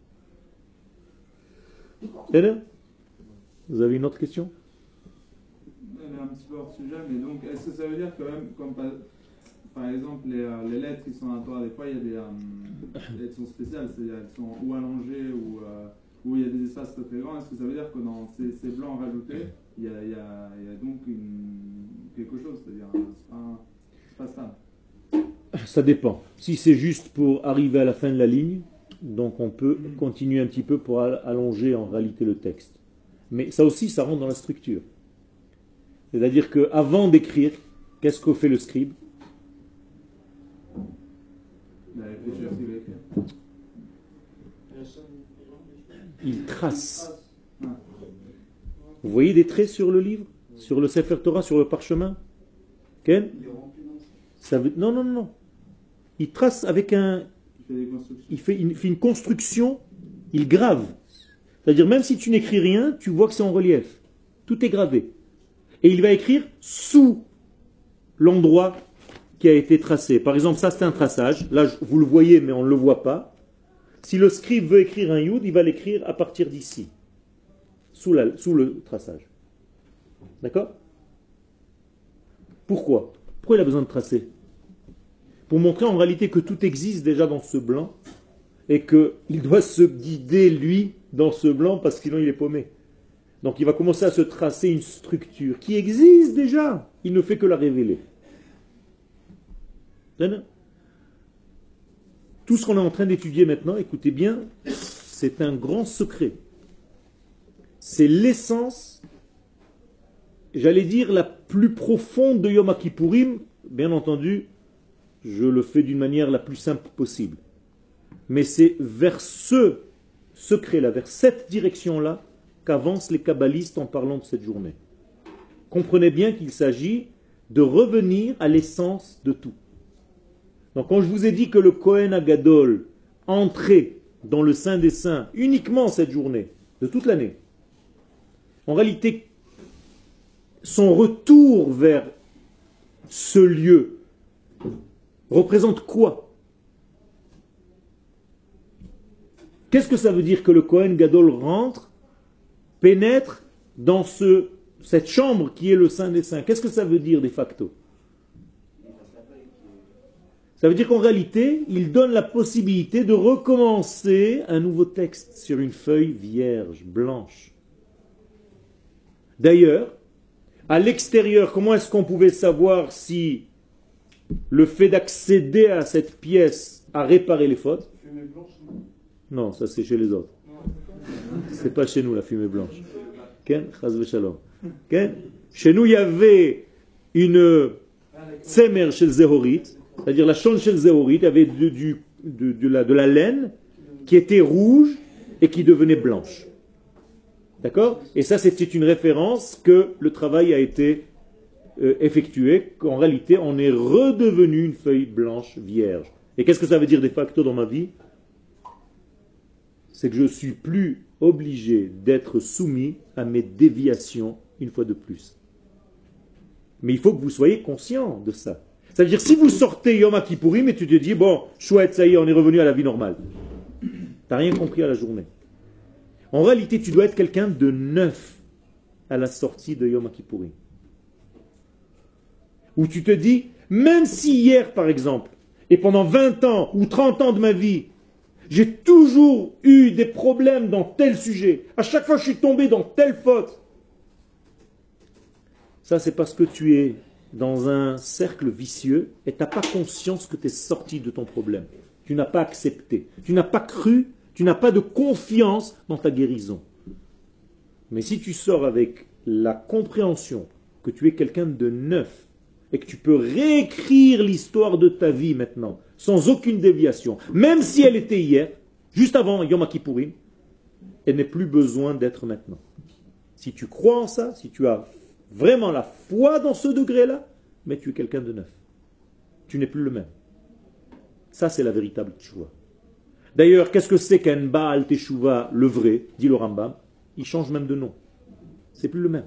A: Vous avez une autre question?
E: Elle est un petit peu hors sujet, mais donc est-ce que ça veut dire que même, comme par exemple les lettres qui sont dans la Torah, des fois il y a des lettres sont spéciales, c'est-à-dire elles sont ou allongées ou il y a des espaces très grands. Est-ce que ça veut dire que dans ces blancs rajoutés, il y a donc quelque chose, c'est-à-dire c'est pas stable?
A: Ça dépend. Si c'est juste pour arriver à la fin de la ligne, donc on peut continuer un petit peu pour allonger en réalité le texte. Mais ça aussi, ça rentre dans la structure. C'est-à-dire qu'avant d'écrire, qu'est-ce que fait le scribe? Il trace. Vous voyez des traits sur le livre? Sur le Sefer Torah, sur le parchemin? Ken? Non. Il trace avec il fait une construction, il grave. C'est-à-dire même si tu n'écris rien, tu vois que c'est en relief. Tout est gravé. Et il va écrire sous l'endroit qui a été tracé. Par exemple, ça c'est un traçage. Là, vous le voyez, mais on ne le voit pas. Si le scribe veut écrire un yud, il va l'écrire à partir d'ici, sous le traçage. D'accord? Pourquoi il a besoin de tracer? Pour montrer en réalité que tout existe déjà dans ce blanc et qu'il doit se guider, lui, dans ce blanc parce que sinon il est paumé. Donc il va commencer à se tracer une structure qui existe déjà. Il ne fait que la révéler. Tout ce qu'on est en train d'étudier maintenant, écoutez bien, c'est un grand secret. c'est l'essence, j'allais dire, la plus profonde de Yom Kippourim. Bien entendu, je le fais d'une manière la plus simple possible. Mais c'est vers ce secret-là, vers cette direction-là, qu'avancent les kabbalistes en parlant de cette journée. Comprenez bien qu'il s'agit de revenir à l'essence de tout. Donc quand je vous ai dit que le Kohen Agadol entrait dans le Saint des Saints uniquement cette journée, de toute l'année, en réalité, son retour vers ce lieu représente quoi? Qu'est-ce que ça veut dire que le Kohen Gadol rentre, pénètre dans cette chambre qui est le Saint des Saints? Qu'est-ce que ça veut dire de facto? Ça veut dire qu'en réalité, il donne la possibilité de recommencer un nouveau texte sur une feuille vierge, blanche. D'ailleurs, à l'extérieur, comment est-ce qu'on pouvait savoir si le fait d'accéder à cette pièce a réparé les fautes? Non, ça c'est chez les autres. C'est pas chez nous la fumée blanche. Ken, chas v'shalom. Ken, chez nous il y avait une tsemer chez Zehorit, c'est-à-dire la change chez Zehorit, il y avait de la laine qui était rouge et qui devenait blanche. D'accord? Et ça c'était une référence que le travail a été effectué, qu'en réalité on est redevenu une feuille blanche vierge. Et qu'est-ce que ça veut dire de facto dans ma vie? C'est que je ne suis plus obligé d'être soumis à mes déviations une fois de plus. Mais il faut que vous soyez conscient de ça. Ça veut dire, si vous sortez Yom Kippourim et tu te dis, bon, chouette, ça y est, on est revenu à la vie normale. Tu n'as rien compris à la journée. En réalité, tu dois être quelqu'un de neuf à la sortie de Yom Kippourim. Où tu te dis, même si hier, par exemple, et pendant 20 ans ou 30 ans de ma vie, j'ai toujours eu des problèmes dans tel sujet. À chaque fois, je suis tombé dans telle faute. Ça, c'est parce que tu es dans un cercle vicieux et tu n'as pas conscience que tu es sorti de ton problème. Tu n'as pas accepté. Tu n'as pas cru. Tu n'as pas de confiance dans ta guérison. Mais si tu sors avec la compréhension que tu es quelqu'un de neuf et que tu peux réécrire l'histoire de ta vie maintenant, sans aucune déviation, même si elle était hier, juste avant Yom Kippourim, elle n'est plus besoin d'être maintenant. Si tu crois en ça, si tu as vraiment la foi dans ce degré-là, mais tu es quelqu'un de neuf. Tu n'es plus le même. Ça, c'est la véritable teshuvah. D'ailleurs, qu'est-ce que c'est qu'un Baal Teshuvah, le vrai, dit le Rambam? Il change même de nom. C'est plus le même.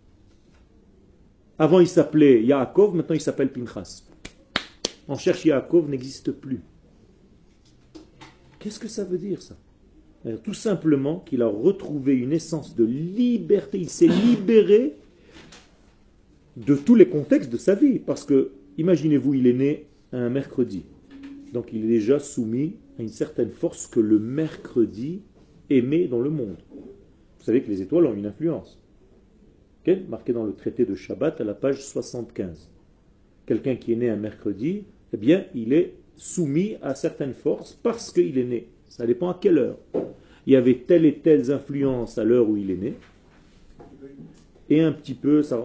A: Avant, il s'appelait Yaakov, maintenant il s'appelle Pinchas. On cherche Yaakov, n'existe plus. Qu'est-ce que ça veut dire, ça? Tout simplement qu'il a retrouvé une essence de liberté. Il s'est libéré de tous les contextes de sa vie. Parce que, imaginez-vous, il est né un mercredi. Donc il est déjà soumis à une certaine force que le mercredi émet dans le monde. Vous savez que les étoiles ont une influence. Okay? Marqué dans le traité de Shabbat à la page 75. Quelqu'un qui est né un mercredi, eh bien, il est soumis à certaines forces parce qu'il est né. Ça dépend à quelle heure. Il y avait telle et telle influence à l'heure où il est né. Et un petit peu... ça.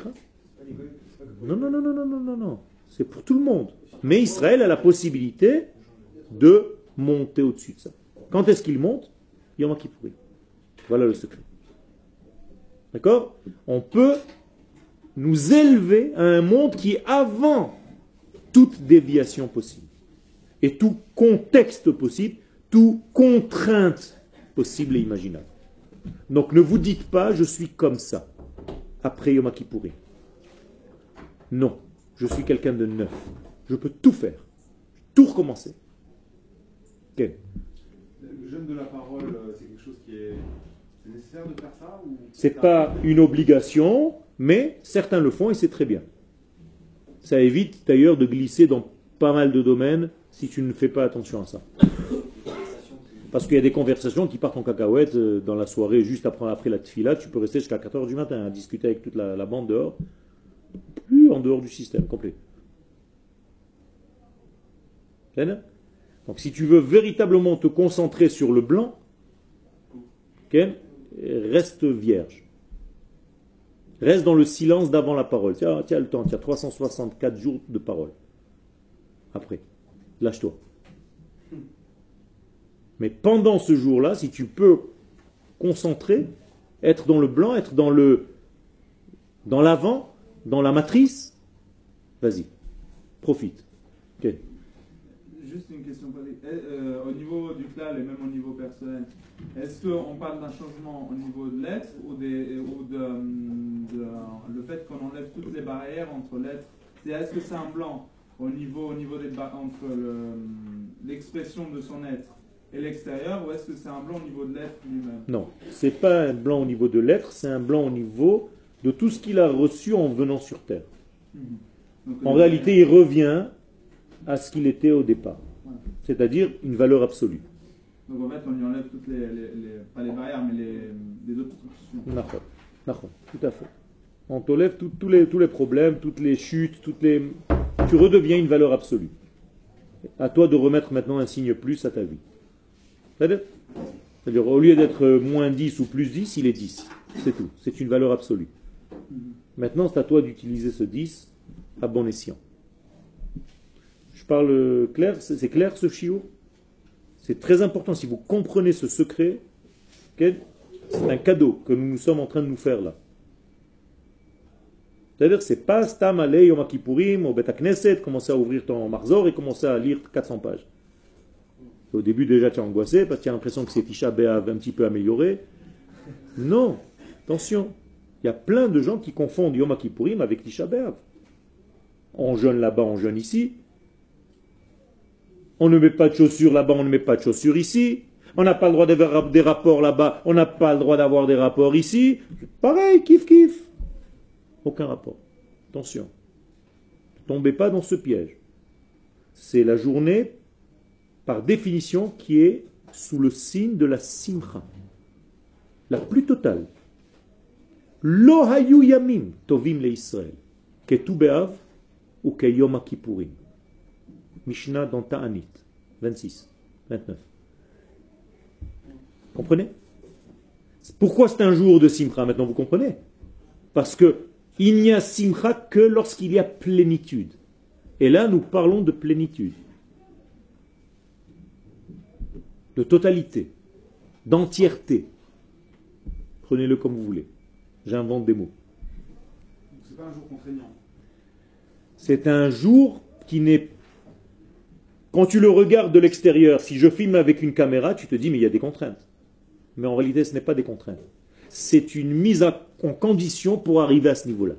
A: Non. C'est pour tout le monde. Mais Israël a la possibilité de monter au-dessus de ça. Quand est-ce qu'il monte? Yom Kippourim. Voilà le secret. D'accord? On peut nous élever à un monde qui est avant toute déviation possible. Et tout contexte possible, toute contrainte possible et imaginable. Donc ne vous dites pas, je suis comme ça, après Yom Kippourim. Non, je suis quelqu'un de neuf. Je peux tout faire, tout recommencer. Okay.
E: Le jeûne de la parole, c'est quelque chose qui est... C'est nécessaire de faire ça ou...
A: C'est pas une obligation, mais certains le font et c'est très bien. Ça évite d'ailleurs de glisser dans pas mal de domaines si tu ne fais pas attention à ça. Parce qu'il y a des conversations qui partent en cacahuète dans la soirée, juste après la tfila, tu peux rester jusqu'à 4h du matin à discuter avec toute la bande dehors, plus en dehors du système complet. Donc si tu veux véritablement te concentrer sur le blanc, okay, reste vierge. Reste dans le silence d'avant la parole. Tiens, tiens le temps, tu as 364 jours de parole. Après, lâche-toi. Mais pendant ce jour-là, si tu peux concentrer, être dans le blanc, être dans l'avant, dans la matrice, vas-y, profite. Ok.
E: Juste une question au niveau du klal et même au niveau personnel, est-ce qu'on parle d'un changement au niveau de l'être ou le fait qu'on enlève toutes les barrières entre l'être? Est-ce que c'est un blanc au niveau entre l'expression de son être et l'extérieur, ou est-ce que c'est un blanc au niveau de l'être lui-même?
A: Non, c'est pas un blanc au niveau de l'être, c'est un blanc au niveau de tout ce qu'il a reçu en venant sur Terre.
E: Donc,
A: en réalité, il revient à ce qu'il était au départ, c'est-à-dire une valeur absolue.
E: Donc en fait, on lui enlève toutes pas les barrières, mais les obstructions.
A: D'accord, tout à fait. On t'enlève tous les problèmes, toutes les chutes, tu redeviens une valeur absolue. À toi de remettre maintenant un signe plus à ta vie. C'est-à-dire, au lieu d'être moins 10 ou plus 10, il est 10. C'est tout. C'est une valeur absolue. Maintenant, c'est à toi d'utiliser ce 10 à bon escient. Je parle clair, c'est clair ce chiot? C'est très important. Si vous comprenez ce secret, c'est un cadeau que nous sommes en train de nous faire là. C'est-à-dire, c'est pas Stam Alei Yom Kippourim au Bet HaKnesset, commencer à ouvrir ton Marzor et commencer à lire 400 pages. Au début, déjà, tu es angoissé parce que tu as l'impression que c'est Tisha B'Av un petit peu amélioré. Non, attention. Il y a plein de gens qui confondent Yom Kippourim avec Tisha B'Av. On jeûne là-bas, on jeûne ici. On ne met pas de chaussures là-bas, on ne met pas de chaussures ici. On n'a pas le droit d'avoir des rapports là-bas, on n'a pas le droit d'avoir des rapports ici. Pareil, kiff. Aucun rapport. Attention. Ne tombez pas dans ce piège. C'est la journée, par définition, qui est sous le signe de la simcha. La plus totale. Lo hayu yamim tovim le Israël. Ke Tu B'Av ou ke Yom Kippourim. Mishnah dans Ta'anit. 26, 29. Comprenez? Pourquoi c'est un jour de simcha? Maintenant vous comprenez? Parce que il n'y a simcha que lorsqu'il y a plénitude. Et là, nous parlons de plénitude. De totalité. D'entièreté. Prenez-le comme vous voulez. J'invente des mots.
E: Donc c'est pas un jour contraignant.
A: C'est un jour qui n'est... Quand tu le regardes de l'extérieur, si je filme avec une caméra, tu te dis, mais il y a des contraintes. Mais en réalité, ce n'est pas des contraintes. C'est une mise en condition pour arriver à ce niveau-là.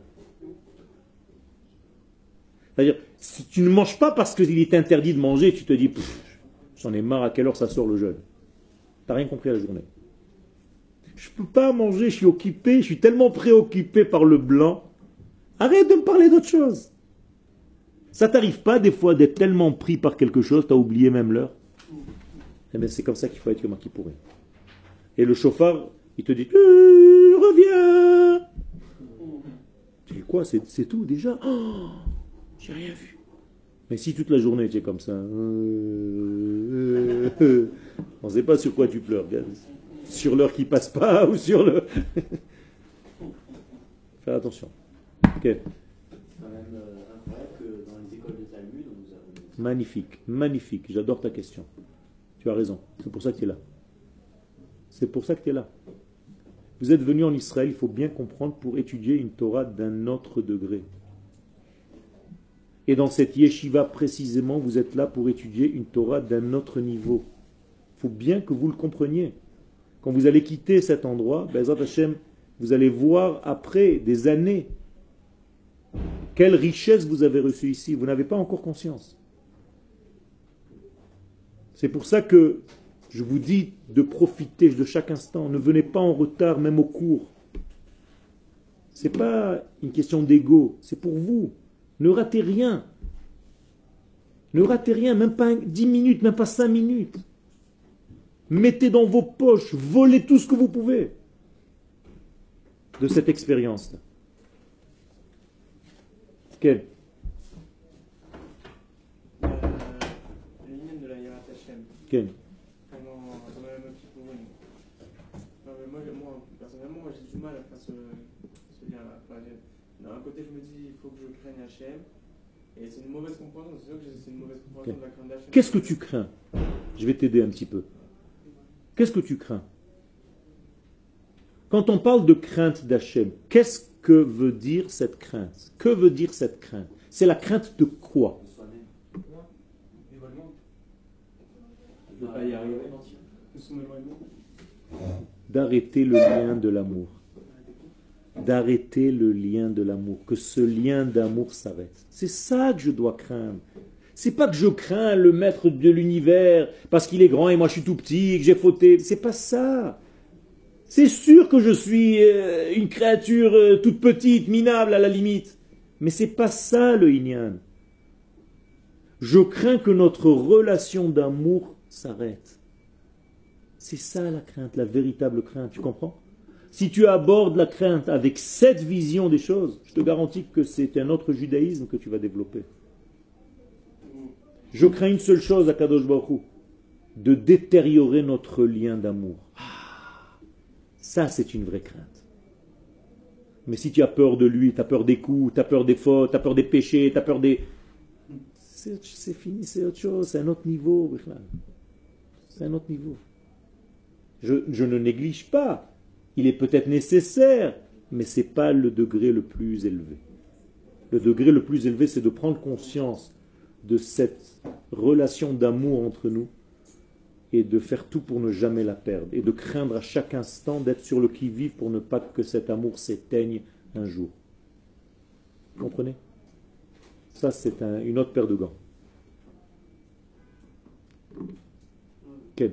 A: C'est-à-dire, si tu ne manges pas parce qu'il est interdit de manger, tu te dis, j'en ai marre, à quelle heure ça sort le jeûne? Tu n'as rien compris à la journée. Je ne peux pas manger, je suis occupé, je suis tellement préoccupé par le blanc. Arrête de me parler d'autre chose. Ça t'arrive pas des fois d'être tellement pris par quelque chose, tu as oublié même l'heure? Eh bien c'est comme ça qu'il faut être Yom Kippourim. Et le chauffard, il te dit, reviens. Tu dis quoi, c'est tout déjà? Oh, j'ai rien vu. Mais si toute la journée tu es comme ça, on ne sait pas sur quoi tu pleures. Sur l'heure qui passe pas ou sur le... Fais attention. Ok.
F: C'est quand même incroyable que dans les écoles de Talmud, nous avons...
A: Magnifique, magnifique. J'adore ta question. Tu as raison. C'est pour ça que tu es là. C'est pour ça que tu es là. Vous êtes venu en Israël, il faut bien comprendre, pour étudier une Torah d'un autre degré. Et dans cette yeshiva précisément, vous êtes là pour étudier une Torah d'un autre niveau. Il faut bien que vous le compreniez. Quand vous allez quitter cet endroit, Be'ezrat Hashem, vous allez voir après des années quelle richesse vous avez reçue ici. Vous n'avez pas encore conscience. C'est pour ça que je vous dis de profiter de chaque instant. Ne venez pas en retard, même au cours. Ce n'est pas une question d'ego, c'est pour vous. Ne ratez rien. Ne ratez rien, même pas 10 minutes, même pas 5 minutes. Mettez dans vos poches, volez tout ce que vous pouvez de cette expérience-là. Quel?
C: L'hymen de la Yirat Hashem.
A: Quel?
C: Pendant le Yom Kippourim. Non mais moi personnellement, moi j'ai du mal à faire ce lien-là. Enfin, d'un côté, je me dis, il faut que je craigne Hachem. Et c'est une mauvaise compréhension. C'est sûr que c'est une mauvaise compréhension de la crainte d'Hachem.
A: Qu'est-ce que tu crains? Je vais t'aider un petit peu. Qu'est-ce que tu crains? Quand on parle de crainte d'Hachem, qu'est-ce que veut dire cette crainte? Que veut dire cette crainte? C'est la crainte de quoi?
F: Je ne veux pas y arriver.
A: D'arrêter le lien de l'amour. D'arrêter le lien de l'amour. Que ce lien d'amour s'arrête. C'est ça que je dois craindre. C'est pas que je crains le maître de l'univers parce qu'il est grand et moi je suis tout petit et que j'ai fauté. C'est pas ça. C'est sûr que je suis une créature toute petite, minable à la limite. Mais c'est pas ça le Inyan. Je crains que notre relation d'amour s'arrête. C'est ça la crainte, la véritable crainte, tu comprends? Si tu abordes la crainte avec cette vision des choses, je te garantis que c'est un autre judaïsme que tu vas développer. Je crains une seule chose à Kadosh Baruch Hu, de détériorer notre lien d'amour. Ça, c'est une vraie crainte. Mais si tu as peur de lui, tu as peur des coups, tu as peur des fautes, tu as peur des péchés, tu as peur des... C'est fini, c'est autre chose, c'est un autre niveau. C'est un autre niveau. Je ne néglige pas. Il est peut-être nécessaire, mais ce n'est pas le degré le plus élevé. Le degré le plus élevé, c'est de prendre conscience de cette relation d'amour entre nous et de faire tout pour ne jamais la perdre et de craindre à chaque instant d'être sur le qui-vive pour ne pas que cet amour s'éteigne un jour. Vous comprenez? Ça, c'est une autre paire de gants. Quel?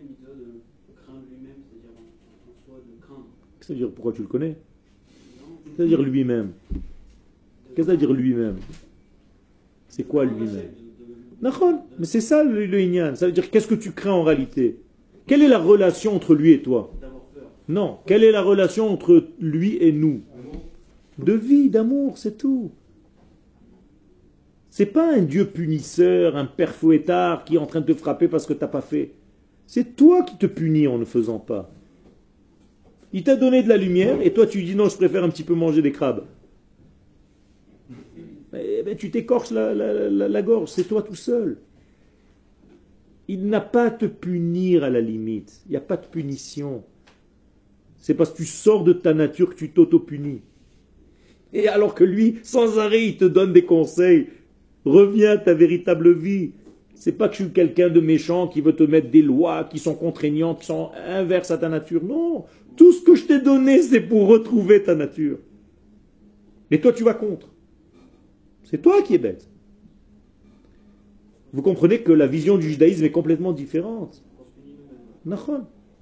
A: C'est-à-dire, pourquoi tu le connais? C'est-à-dire lui-même. Qu'est-ce que ça veut dire lui-même? C'est quoi lui-même? Mais c'est ça le Inyan. Ça veut dire, qu'est-ce que tu crains en réalité? Quelle est la relation entre lui et toi? Non. Quelle est la relation entre lui et nous? De vie, d'amour, c'est tout. C'est pas un Dieu punisseur, un père fouettard qui est en train de te frapper parce que tu n'as pas fait. C'est toi qui te punis en ne faisant pas. Il t'a donné de la lumière et toi tu dis non, je préfère un petit peu manger des crabes. Tu t'écorches la gorge, c'est toi tout seul. Il n'a pas à te punir à la limite. Il n'y a pas de punition. C'est parce que tu sors de ta nature que tu t'auto-punis. Et alors que lui, sans arrêt, il te donne des conseils. Reviens à ta véritable vie. C'est pas que je suis quelqu'un de méchant qui veut te mettre des lois qui sont contraignantes, qui sont inverses à ta nature. Non, tout ce que je t'ai donné, c'est pour retrouver ta nature. Et toi, tu vas contre. C'est toi qui es bête. Vous comprenez que la vision du judaïsme est complètement différente. Nachon,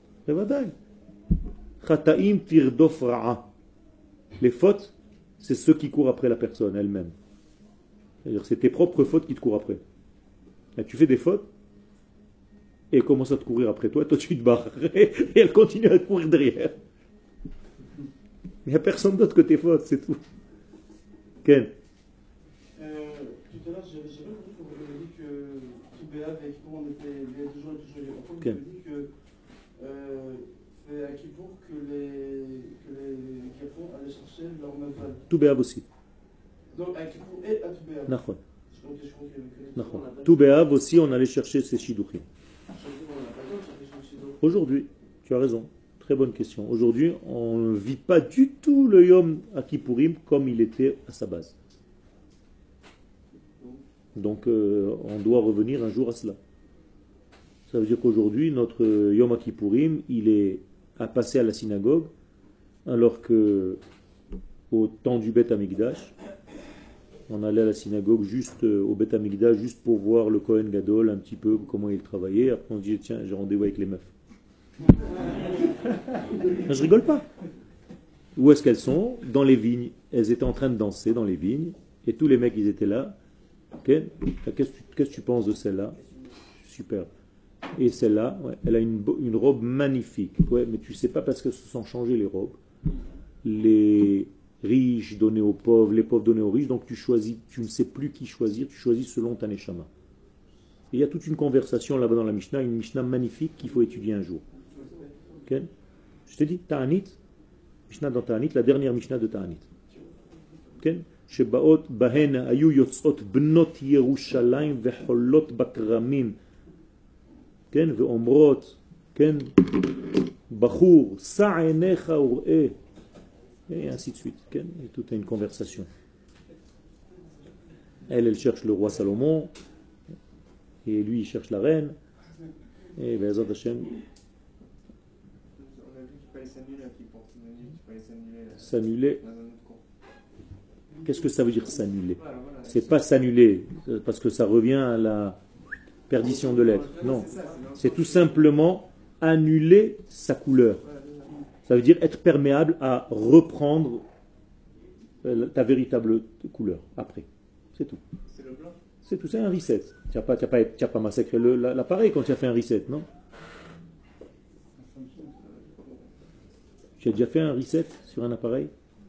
A: Chataim tirdof ra'a. Les fautes, c'est ceux qui courent après la personne elle-même. C'est-à-dire, c'est tes propres fautes qui te courent après. Là, tu fais des fautes, et elle commence à te courir après toi, toi tu te barres, et elle continue à te courir derrière. Il n'y a personne d'autre que tes fautes, c'est tout. Ken?
D: Tout à l'heure, j'ai pas compris quand vous avez dit que tout Béav et Kippour, on était les 2 jours et 2 jours. En fait, vous avez dit que c'est à Kippour que les Kippour allaient chercher leur Naval.
A: Tout Béav aussi.
D: Donc à Kippour et à tout Béav.
A: Nachon. Tout Béav aussi, on allait chercher ses shidduchim. Aujourd'hui, tu as raison. Très bonne question. Aujourd'hui, on ne vit pas du tout le Yom à Kippourim comme il était à sa base. Donc, on doit revenir un jour à cela. Ça veut dire qu'aujourd'hui, notre Yom à Kippourim, il est à passer à la synagogue, alors que au temps du Beth Amikdash, on allait à la synagogue juste au Beth Amikdash, juste pour voir le Kohen Gadol un petit peu, comment il travaillait. Après, on dit, tiens, j'ai rendez-vous avec les meufs. Je rigole pas. Où est-ce qu'elles sont? Dans les vignes. Elles étaient en train de danser dans les vignes, et tous les mecs, ils étaient là. Okay. Qu'est-ce que tu penses de celle-là? Super. Et celle-là, ouais, elle a une robe magnifique. Ouais, mais tu sais pas parce que se sont changées les robes. Les riches donnaient aux pauvres, les pauvres donnaient aux riches. Donc tu choisis, tu ne sais plus qui choisir, tu choisis selon ta neshama. Et il y a toute une conversation là-bas dans la Mishnah, une Mishnah magnifique qu'il faut étudier un jour. Okay. Je te dis, Ta'anit, Mishnah dans Ta'anit, la dernière Mishnah de Ta'anit. כן? שבאות בהן היו יוצאות בנות ירושלים וחולות בכרמים, כן? ואומרות, כן? בחור, סע עיניך וראה, et ainsi de suite, כן? Et tout est une conversation. Elle cherche le roi Salomon, et lui il cherche la reine, et Be'ezrat Hashem.
C: On a vu qu'il fallait s'annuler à Kippour. On a dit qu'il fallait
A: S'annuler.
C: dans un autre cours.
A: Qu'est-ce que ça veut dire s'annuler?
C: Voilà.
A: C'est pas s'annuler, parce que ça revient à la perdition de l'être. Non, c'est tout simplement annuler sa couleur. Ça veut dire être perméable à reprendre ta véritable couleur après. C'est tout.
C: C'est le blanc.
A: C'est tout, c'est un reset. Tu n'as pas massacré l'appareil quand tu as fait un reset, non? Tu as déjà fait un reset sur un appareil?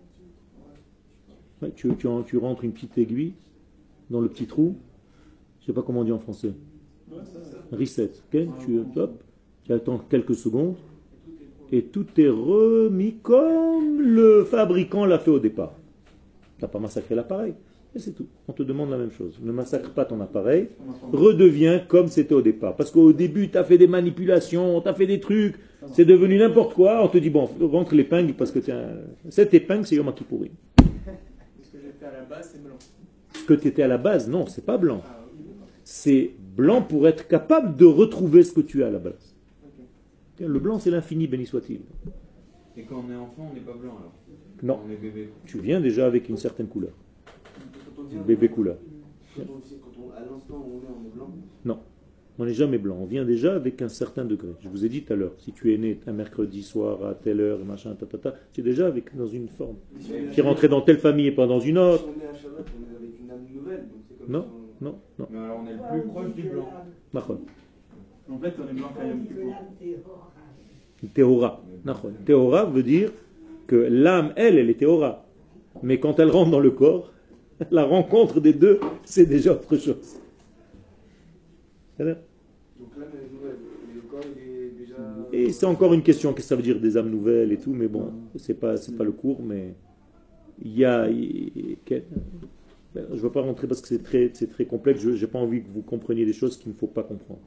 A: Ouais, tu rentres une petite aiguille dans le petit trou. Je ne sais pas comment on dit en français. Reset. Okay? Tu attends quelques secondes et tout est remis comme le fabricant l'a fait au départ. Tu n'as pas massacré l'appareil. Et c'est tout. On te demande la même chose. Ne massacre pas ton appareil. Redeviens comme c'était au départ. Parce qu'au début, tu as fait des manipulations, tu as fait des trucs. C'est devenu n'importe quoi. On te dit, bon, rentre l'épingle parce que cette épingle, c'est Yom Kippourim.
C: Ce que j'ai fait à la base, c'est blanc.
A: Ce que tu étais à la base, non, c'est pas blanc. C'est blanc pour être capable de retrouver ce que tu as à la base. Le blanc, c'est l'infini, béni soit-il.
H: Et quand on est enfant, on n'est pas blanc alors?
A: Non.
H: On est bébé.
A: Tu viens déjà avec une certaine couleur. Une bébé couleur.
F: À l'instant où on est blanc.
A: Non, on n'est jamais blanc. On vient déjà avec un certain degré. Je vous ai dit tout à l'heure, si tu es né un mercredi soir à telle heure, machin, tu es déjà dans une forme. Tu es rentré dans telle famille et pas dans une autre.
F: Si on est à Shabbat, on est avec une âme nouvelle. Donc c'est comme
A: Non,
F: si on-
A: non, non.
H: Mais alors on est le plus proche du blanc.
A: Nachon.
E: En fait, on est blanc qu'à Yom Kippour.
A: Théora. Nachon. Théora veut dire que l'âme, elle est théora. Mais quand elle rentre dans le corps, la rencontre des deux, c'est déjà autre chose. C'est-à-dire.
F: Donc l'âme est nouvelle. Et le corps il est déjà.
A: Et c'est encore une question, qu'est-ce que ça veut dire des âmes nouvelles et tout, mais bon, c'est pas le cours, mais il y a... Je ne veux pas rentrer parce que c'est très complexe, je n'ai pas envie que vous compreniez des choses qu'il ne faut pas comprendre.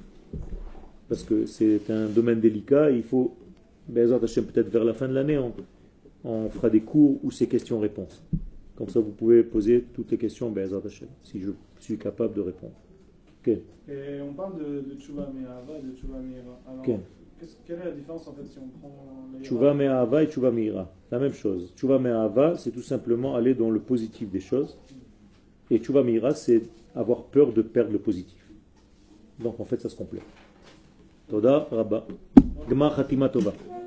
A: Parce que c'est un domaine délicat, il faut, peut-être vers la fin de l'année, on fera des cours où c'est questions-réponses. Comme ça, vous pouvez poser toutes les questions, si je suis capable de répondre. Okay.
D: Et on parle de Tchouva Me'ahava et de Tchouva Me'ira. Alors,
A: Okay.
D: quelle est la différence en fait si on prend les
A: Tchouva Me'ahava et Tchouva Me'ira. La même chose. Tchouva Me'ahava, c'est tout simplement aller dans le positif des choses. Et Tchouva Me'ira, c'est avoir peur de perdre le positif. Donc en fait, ça se complète. Toda Rabba. Gma Khatima Tova.